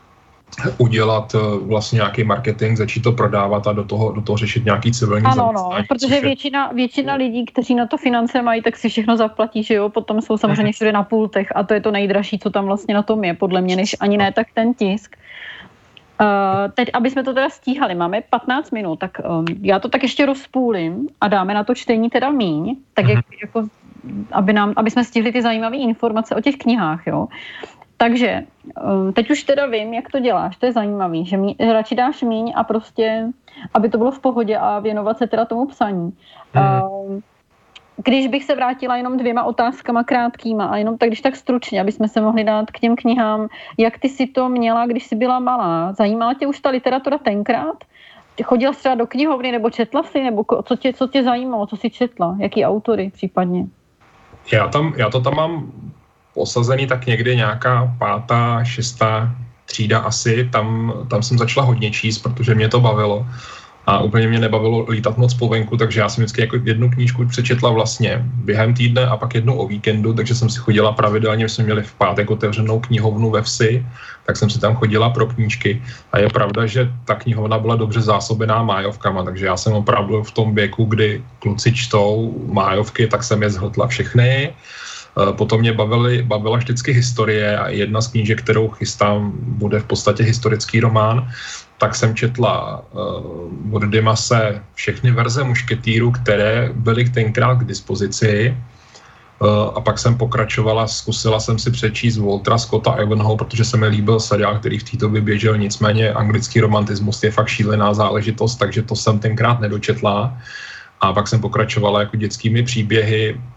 udělat uh, vlastně nějaký marketing, začít to prodávat a do toho, do toho řešit nějaký civilní zaměstnání. Ano, no, protože většina, většina lidí, kteří na to finance mají, tak si všechno zaplatí, že jo, potom jsou samozřejmě všude na pultech a to je to nejdražší, co tam vlastně na tom je, podle mě, než ani ne tak ten tisk. Uh, teď, aby jsme to teda stíhali, máme patnáct minut, tak um, já to tak ještě rozpůlím a dáme na to čtení teda míň, tak jak, jako, aby, nám, aby jsme stihli ty zajímavé informace o těch knihách, jo. Takže teď už teda vím, jak to děláš, to je zajímavý, že mí, radši dáš míň a prostě, aby to bylo v pohodě a věnovat se teda tomu psaní. Mm. Když bych se vrátila jenom dvěma otázkama krátkýma a jenom tak, když tak stručně, aby jsme se mohli dát k těm knihám, jak ty si to měla, když jsi byla malá? Zajímala tě už ta literatura tenkrát? Chodila jsi třeba do knihovny nebo četla jsi, nebo co tě, co tě zajímalo, co jsi četla, jaký autory případně? Já, tam, já to tam mám osazený tak někdy nějaká pátá, šestá třída asi, tam, tam jsem začala hodně číst, protože mě to bavilo a úplně mě nebavilo lítat moc po venku, takže já jsem vždycky jako jednu knížku přečetla vlastně během týdne a pak jednu o víkendu, takže jsem si chodila pravidelně, jsme měli v pátek otevřenou knihovnu ve vsi, tak jsem si tam chodila pro knížky a je pravda, že ta knihovna byla dobře zásobená májovkama, takže já jsem opravdu v tom věku, kdy kluci čtou májovky, tak jsem je zhltla všechny. Potom mě bavily, bavila vždycky historie a jedna z knížek, kterou chystám, bude v podstatě historický román, tak jsem četla uh, od Dimase všechny verze mušketýrů, které byly tenkrát k dispozici uh, a pak jsem pokračovala, zkusila jsem si přečíst Waltera Scotta Ivanhoe, protože se mi líbil seriál, který v té době běžel, nicméně anglický romantismus je fakt šílená záležitost, takže to jsem tenkrát nedočetla. A pak jsem pokračovala jako dětskými příběhy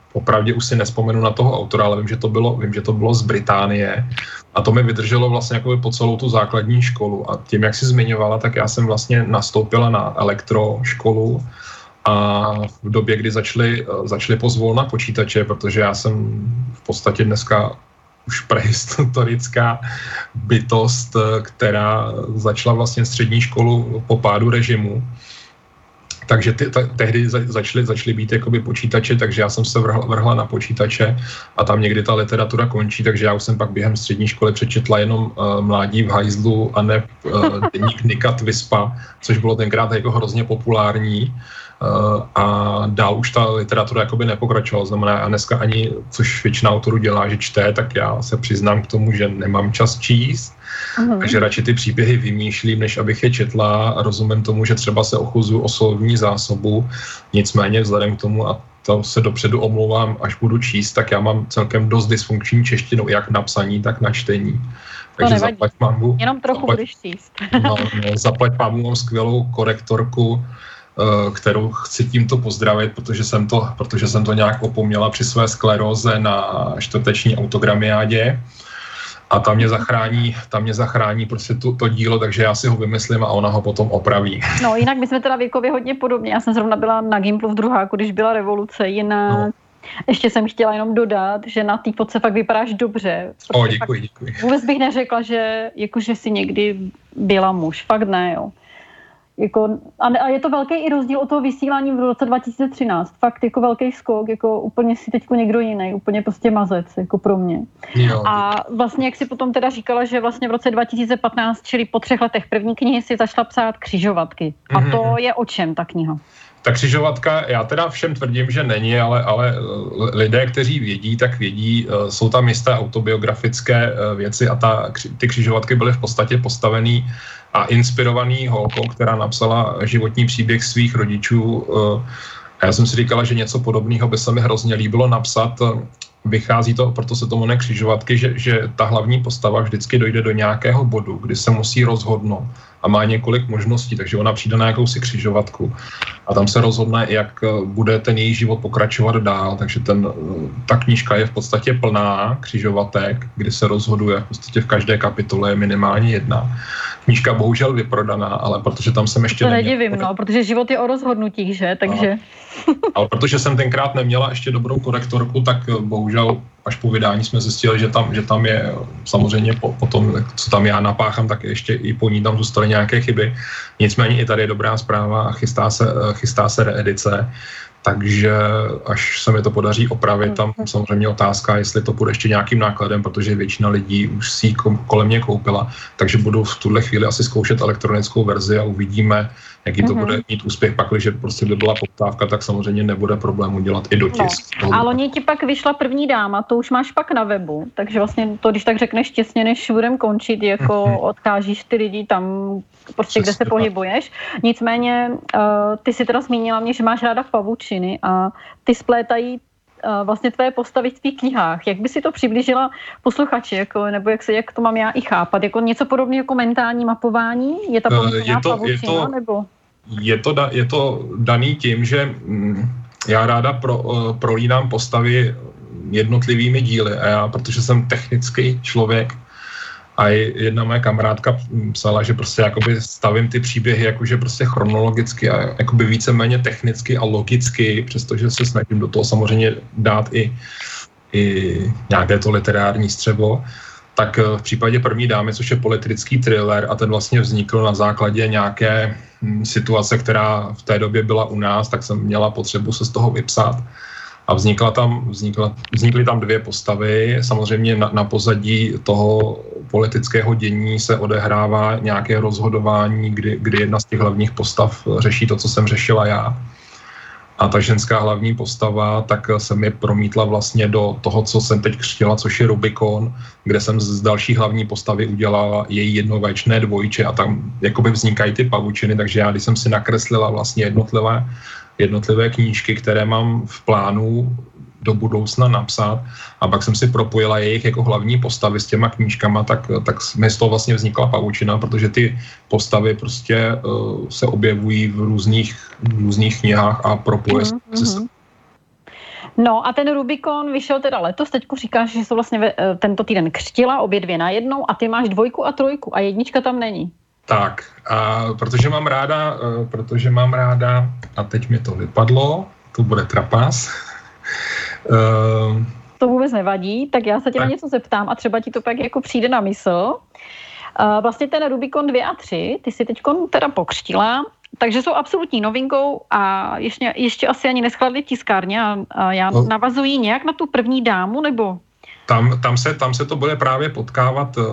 opravdu už si nespomenu na toho autora, ale vím, že to bylo, vím, že to bylo z Británie a to mi vydrželo vlastně jakoby po celou tu základní školu a tím, jak jsi zmiňovala, tak já jsem vlastně nastoupila na elektroškolu a v době, kdy začaly, začaly pozvolna počítače, protože já jsem v podstatě dneska už prehistorická bytost, která začala vlastně střední školu po pádu režimu. Takže ty, ta, tehdy za, začaly, začaly být jakoby počítače, takže já jsem se vrhla, vrhla na počítače a tam někdy ta literatura končí, takže já už jsem pak během střední školy přečetla jenom uh, Mládí v hajzlu a ne uh, deník Nika Twispa, což bylo tenkrát jako hrozně populární. Uh, a dál už ta literatura jakoby nepokračovala, znamená a dneska ani, což většina autorů dělá, že čte, tak já se přiznám k tomu, že nemám čas číst, uh-huh. takže radši ty příběhy vymýšlím, než abych je četla a rozumím tomu, že třeba se ochuzuju o slovní zásobu, nicméně vzhledem k tomu, a to se dopředu omlouvám, až budu číst, tak já mám celkem dost dysfunkční češtinu, jak na psaní, tak na čtení. Takže zaplať pánbu. Jenom trochu zaplať, budeš číst. no, no, zaplať pánbu, mám skvělou korektorku, kterou chci tímto pozdravit, protože jsem to, protože jsem to nějak opomněla při své skleróze na čtvrteční autogramiádě a tam mě zachrání, tam mě zachrání prostě to, to dílo, takže já si ho vymyslím a ona ho potom opraví. No jinak my jsme teda věkově hodně podobně. Já jsem zrovna byla na Gimplu v druháku, když byla revoluce, jinak no. Ještě jsem chtěla jenom dodat, že na té fotce fakt vypadáš dobře. O, děkuji, děkuji. Vůbec bych neřekla, že, jako, že jsi někdy byla muž. Fakt ne, jo. Jako, a je to velký i rozdíl od toho vysílání v roce dva tisíce třináct. Fakt jako velký skok, jako úplně si teďko někdo jiný, úplně prostě mazec, jako pro mě. Jo. A vlastně, jak si potom teda říkala, že vlastně v roce dva tisíce patnáct, čili po třech letech první knihy, si začala psát křižovatky. A mm-hmm. to je o čem ta kniha? Ta křižovatka, já teda všem tvrdím, že není, ale, ale lidé, kteří vědí, tak vědí, jsou tam jisté autobiografické věci a ta, ty křižovatky byly v podstatě postavený a inspirovaný holkou, která napsala životní příběh svých rodičů. A já jsem si říkala, že něco podobného by se mi hrozně líbilo napsat. Vychází to, proto se to jmenuje křižovatky, že, že ta hlavní postava vždycky dojde do nějakého bodu, kdy se musí rozhodnout a má několik možností, takže ona přijde na jakousi křižovatku a tam se rozhodne, jak bude ten její život pokračovat dál, takže ten, ta knížka je v podstatě plná křižovatek, kdy se rozhoduje, v podstatě v každé kapitole je minimálně jedna. Knížka bohužel vyprodaná, ale protože tam jsem ještě to neměl... nedivím, no, protože život je o rozhodnutích, že? Takže... Ale protože jsem tenkrát neměla ještě dobrou korektorku, tak bohužel až po vydání jsme zjistili, že tam, že tam je samozřejmě po, po tom, co tam já napáchám, tak ještě i po ní tam zůstaly nějaké chyby. Nicméně i tady je dobrá zpráva a chystá se, chystá se reedice. Takže až se mi to podaří opravit, tam samozřejmě otázka, jestli to bude ještě nějakým nákladem, protože většina lidí už si ji kolem mě koupila, takže budu v tuhle chvíli asi zkoušet elektronickou verzi a uvidíme, jaký to mm-hmm. bude mít úspěch. Pak, když prostě by byla poptávka, tak samozřejmě nebude problém udělat i dotisk. No. A loni ti pak vyšla První dáma, to už máš pak na webu, takže vlastně to, když tak řekneš těsně, než budem končit, jako mm-hmm. odkážíš ty lidi tam, prostě kde se pohybuješ. Nicméně uh, ty si teda zmínila mě, že máš ráda pavučiny a ty splétají uh, vlastně tvé postavy v tvých knihách. Jak by si to přiblížila posluchači, jako, nebo jak, se, jak to mám já i chápat? Jako něco podobného jako mentální mapování? Je ta pomyslná pavučina? Je to, nebo? Je, to da, je to daný tím, že mm, já ráda pro, uh, prolínám postavy jednotlivými díly a já, protože jsem technický člověk, a jedna moje kamarádka psala, že prostě jakoby stavím ty příběhy jakože prostě chronologicky a jakoby víceméně technicky a logicky, přestože se snažím do toho samozřejmě dát i, i nějaké to literární střevo, tak v případě První dámy, což je politický thriller a ten vlastně vznikl na základě nějaké situace, která v té době byla u nás, tak jsem měla potřebu se z toho vypsat. A vznikla tam, vznikla, vznikly tam dvě postavy. Samozřejmě na, na pozadí toho politického dění se odehrává nějaké rozhodování, kdy, kdy jedna z těch hlavních postav řeší to, co jsem řešila já. A ta ženská hlavní postava tak se mi promítla vlastně do toho, co jsem teď křtila, což je Rubikon, kde jsem z další hlavní postavy udělala její jednovaječné dvojče a tam jakoby vznikají ty pavučiny, takže já, když jsem si nakreslila vlastně jednotlivé jednotlivé knížky, které mám v plánu do budoucna napsat a pak jsem si propojila jejich jako hlavní postavy s těma knížkama, tak, tak mi z toho vlastně vznikla pavučina, protože ty postavy prostě uh, se objevují v různých, v různých knihách a propojuje mm-hmm. se. No a ten Rubikon vyšel teda letos, teďku říkáš, že jsou vlastně ve, tento týden křtila, obě dvě najednou a ty máš dvojku a trojku a jednička tam není. Tak, a protože mám ráda, protože mám ráda, a teď mi to vypadlo, to bude trapas. uh, to vůbec nevadí, tak já se tě tak. na něco zeptám a třeba ti to pak jako přijde na mysl. Uh, vlastně ten Rubikon dvě a tři, ty si teďkon teda pokřtila, takže jsou absolutní novinkou a ještě, ještě asi ani neschladli v tiskárně a, a já no. navazují nějak na tu první dámu, nebo... Tam, tam, se, tam se to bude právě potkávat uh,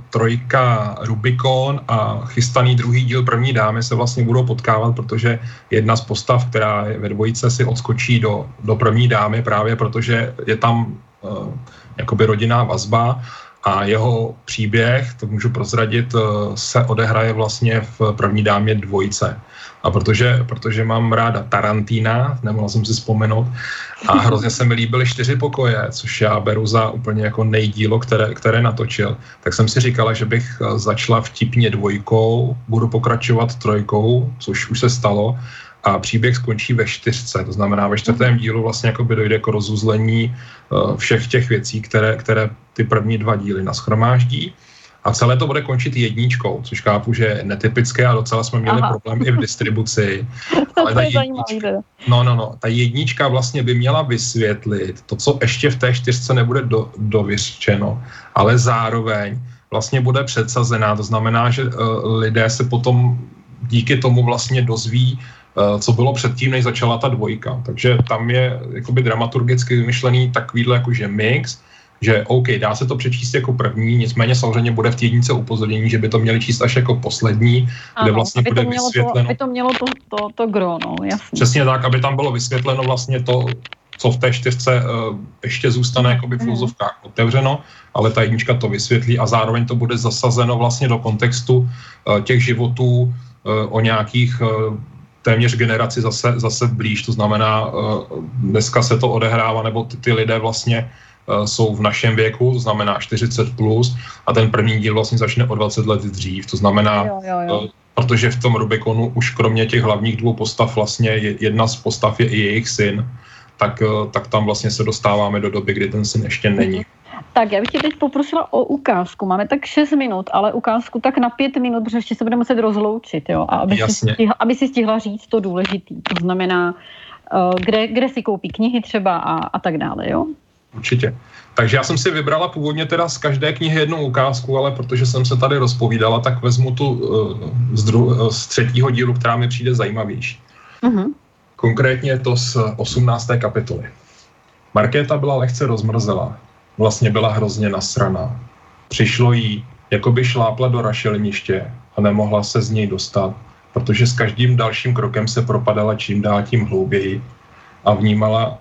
trojka Rubikon a chystaný druhý díl první dámy se vlastně budou potkávat, protože jedna z postav, která je ve dvojice, si odskočí do, do první dámy právě protože je tam uh, jakoby rodinná vazba a jeho příběh, to můžu prozradit, uh, se odehraje vlastně v první dámě dvojice. A protože, protože mám ráda Tarantina, nemohla jsem si vzpomenout, a hrozně se mi líbily Čtyři pokoje, což já beru za úplně jako nejdílo, které, které natočil, tak jsem si říkala, že bych začala vtipně dvojkou, budu pokračovat trojkou, což už se stalo, a příběh skončí ve čtyřce, to znamená ve čtvrtém dílu vlastně jakoby dojde k rozuzlení všech těch věcí, které, které ty první dva díly nashromáždí. A celé to bude končit jedničkou, což chápu, že je netypické a docela jsme měli Aha. problém i v distribuci. Ale ta jednička, no, no, no, ta jednička vlastně by měla vysvětlit to, co ještě v té čtyřce nebude do, dovyřčeno, ale zároveň vlastně bude předsazená. To znamená, že uh, lidé se potom díky tomu vlastně dozví, uh, co bylo předtím, než začala ta dvojka. Takže tam je jakoby dramaturgicky vymyšlený takovýhle jakože mix, že OK, dá se to přečíst jako první, nicméně samozřejmě bude v té jedničce upozornění, že by to měli číst až jako poslední, ano, kde vlastně aby bude to mělo vysvětleno. To, aby to mělo to, to, to gro, no, jasně. Přesně tak, aby tam bylo vysvětleno vlastně to, co v té čtyřce uh, ještě zůstane mm. jakoby v úzovkách otevřeno, ale ta jednička to vysvětlí a zároveň to bude zasazeno vlastně do kontextu uh, těch životů uh, o nějakých uh, téměř generaci zase, zase blíž, to znamená, uh, dneska se to odehrává, nebo ty, ty lidé vlastně jsou v našem věku, to znamená čtyřicet plus a ten první díl vlastně začne o dvacet let dřív, to znamená, jo, jo, jo. protože v tom Rubikonu už kromě těch hlavních dvou postav vlastně jedna z postav je i jejich syn, tak, tak tam vlastně se dostáváme do doby, kdy ten syn ještě není. Tak já bych tě teď poprosila o ukázku. Máme tak šest minut, ale ukázku tak na pět minut, protože ještě se budeme muset rozloučit, jo? A aby, si stihla, aby si stihla říct to důležitý. To znamená, kde, kde si koupí knihy třeba a, a tak dále, jo? Určitě. Takže já jsem si vybrala původně teda z každé knihy jednu ukázku, ale protože jsem se tady rozpovídala, tak vezmu tu uh, z, dru- z třetího dílu, která mi přijde zajímavější. Uh-huh. Konkrétně je to z osmnácté kapitoly. Markéta byla lehce rozmrzelá. Vlastně byla hrozně nasraná. Přišlo jí, jako by šlápla do rašeliniště a nemohla se z něj dostat, protože s každým dalším krokem se propadala čím dál tím hlouběji a vnímala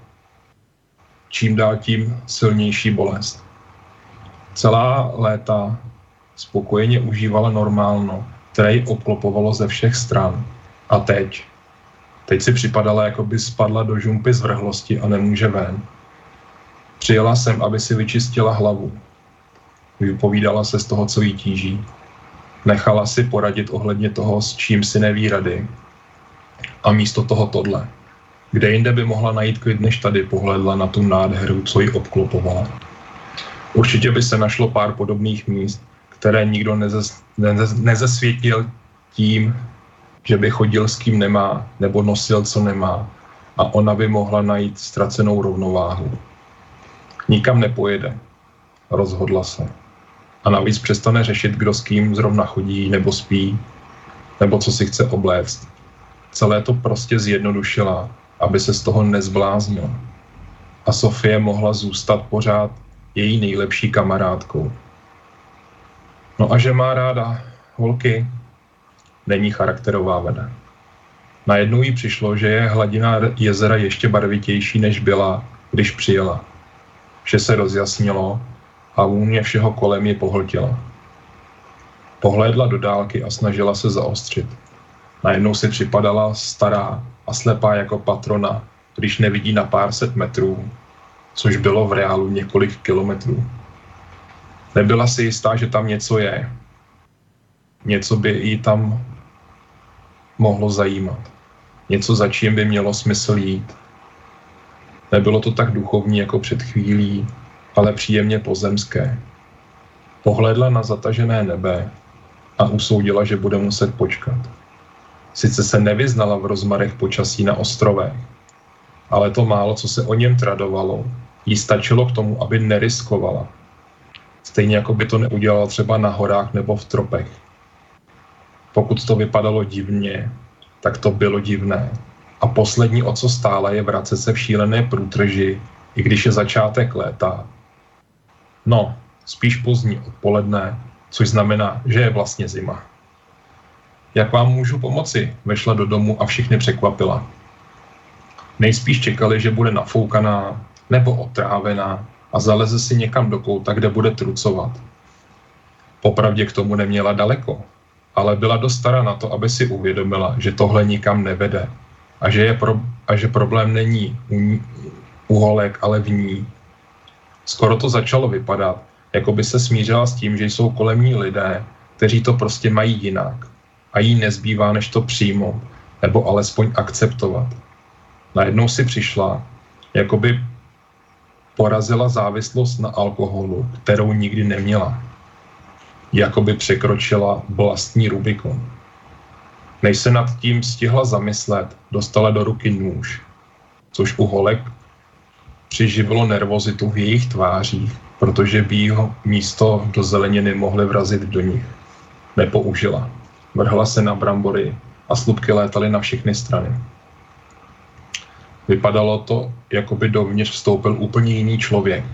čím dál tím silnější bolest. Celá léta spokojeně užívala normálno, které ji obklopovalo ze všech stran. A teď? Teď si připadala, jako by spadla do žumpy zvrhlosti a nemůže ven. Přijela jsem, aby si vyčistila hlavu. Vypovídala se z toho, co jí tíží. Nechala si poradit ohledně toho, s čím si neví rady. A místo toho tohle. Kde jinde by mohla najít klid, než tady pohledla na tu nádheru, co ji obklopovala. Určitě by se našlo pár podobných míst, které nikdo nezes, nezes, nezesvětil tím, že by chodil s kým nemá, nebo nosil, co nemá. A ona by mohla najít ztracenou rovnováhu. Nikam nepojede. Rozhodla se. A navíc přestane řešit, kdo s kým zrovna chodí, nebo spí, nebo co si chce obléct. Celé to prostě zjednodušila, aby se z toho nezbláznil. A Sofie mohla zůstat pořád její nejlepší kamarádkou. No a že má ráda holky, není charakterová veda. Najednou jí přišlo, že je hladina jezera ještě barvitější, než byla, když přijela. Vše se rozjasnilo a vůně všeho kolem ji pohltila. Pohlédla do dálky a snažila se zaostřit. Najednou si připadala stará a slepá jako patrona, když nevidí na pár set metrů, což bylo v reálu několik kilometrů. Nebyla si jistá, že tam něco je. Něco by jí tam mohlo zajímat. Něco, za čím by mělo smysl jít. Nebylo to tak duchovní jako před chvílí, ale příjemně pozemské. Pohlédla na zatažené nebe a usoudila, že bude muset počkat. Sice se nevyznala v rozmarech počasí na ostrovech, ale to málo, co se o něm tradovalo, jí stačilo k tomu, aby neriskovala. Stejně jako by to neudělala třeba na horách nebo v tropech. Pokud to vypadalo divně, tak to bylo divné. A poslední, o co stála, je vracet se v šílené průtrži, i když je začátek léta. No, spíš pozdní odpoledne, což znamená, že je vlastně zima. Jak vám můžu pomoci? Vešla do domu a všechny překvapila. Nejspíš čekali, že bude nafoukaná nebo otrávená a zaleze si někam do kouta, kde bude trucovat. Popravdě k tomu neměla daleko, ale byla dost stará na to, aby si uvědomila, že tohle nikam nevede a že, je pro, a že problém není u, u holek, ale v ní. Skoro to začalo vypadat, jako by se smířila s tím, že jsou kolem ní lidé, kteří to prostě mají jinak a jí nezbývá, než to přijmout nebo alespoň akceptovat. Najednou si přišla, jako by porazila závislost na alkoholu, kterou nikdy neměla. Jako by překročila vlastní Rubikon. Než se nad tím stihla zamyslet, dostala do ruky nůž, což u holek přiživilo nervozitu v jejich tvářích, protože by jeho místo do zeleniny mohly vrazit do nich. Nepoužila. Vrhla se na brambory a slupky létaly na všechny strany. Vypadalo to, jako by dovnitř vstoupil úplně jiný člověk.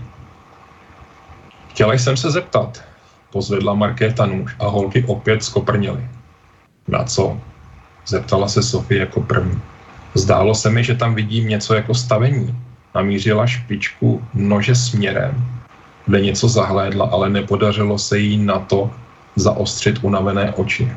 Chtěla jsem se zeptat, pozvedla Markéta nůž a holky opět skoprnily. Na co? Zeptala se Sofie jako první. Zdálo se mi, že tam vidím něco jako stavení. Namířila špičku nože směrem, kde něco zahlédla, ale nepodařilo se jí na to zaostřit unavené oči.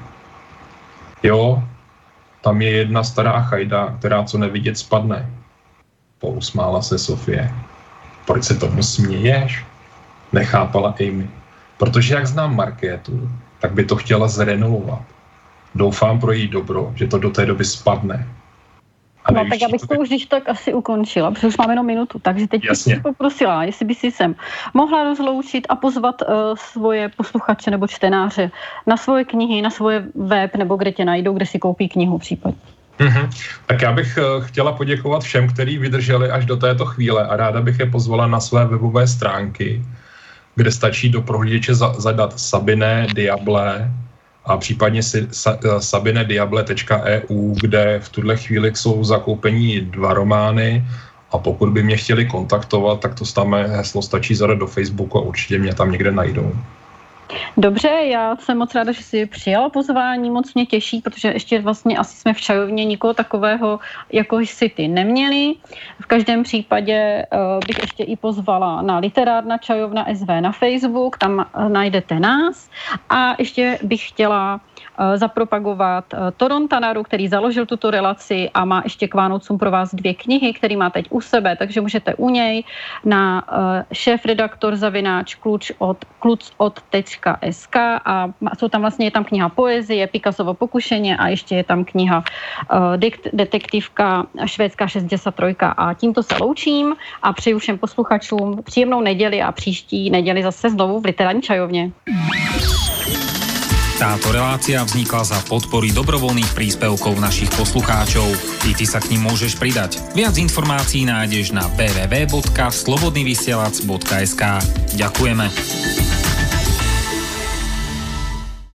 Jo, tam je jedna stará chajda, která co nevidět spadne. Pousmála se Sofie. Proč se tomu směješ? Nechápala Amy. Protože jak znám Markétu, tak by to chtěla zrenovovat. Doufám pro její dobro, že to do té doby spadne. A no tak abych to už když tak asi ukončila, protože už máme jenom minutu, takže teď bych si poprosila, jestli by si sem mohla rozloučit a pozvat uh, svoje posluchače nebo čtenáře na svoje knihy, na svoje web, nebo kde tě najdou, kde si koupí knihu případně. Mm-hmm. Tak já bych uh, chtěla poděkovat všem, kteří vydrželi až do této chvíle a ráda bych je pozvala na své webové stránky, kde stačí do prohlížeče za, zadat Sabine Diable a případně si sa, sabine diable tečka e u, kde v tuhle chvíli jsou zakoupení dva romány a pokud by mě chtěli kontaktovat, tak to tam heslo stačí zadat do Facebooku a určitě mě tam někde najdou. Dobře, já jsem moc ráda, že jsi přijala pozvání, moc mě těší, protože ještě vlastně asi jsme v čajovně nikoho takového, jako jsi ty, neměli. V každém případě uh, bych ještě i pozvala na Literárna čajovna es vé na Facebook, tam uh, najdete nás. A ještě bych chtěla uh, zapropagovat uh, Torontanaru, který založil tuto relaci a má ještě k Vánocům pro vás dvě knihy, který má teď u sebe, takže můžete u něj na uh, šéfredaktor zavináč kluč od kluc od tečka es ká a jsou tam vlastně, je tam kniha poezie, Picassovo pokušeně a ještě je tam kniha uh, detektivka Švédská šedesát tři a tímto se loučím a přeju všem posluchačům příjemnou neděli a příští neděli zase znovu v Literární čajovně. Táto relácia vznikla za podpory dobrovoľných príspevkov našich poslucháčov. I ty sa k nim môžeš pridať. Viac informácií nájdeš na w w w bodka slobodnyvysielac bodka es ká. Ďakujeme.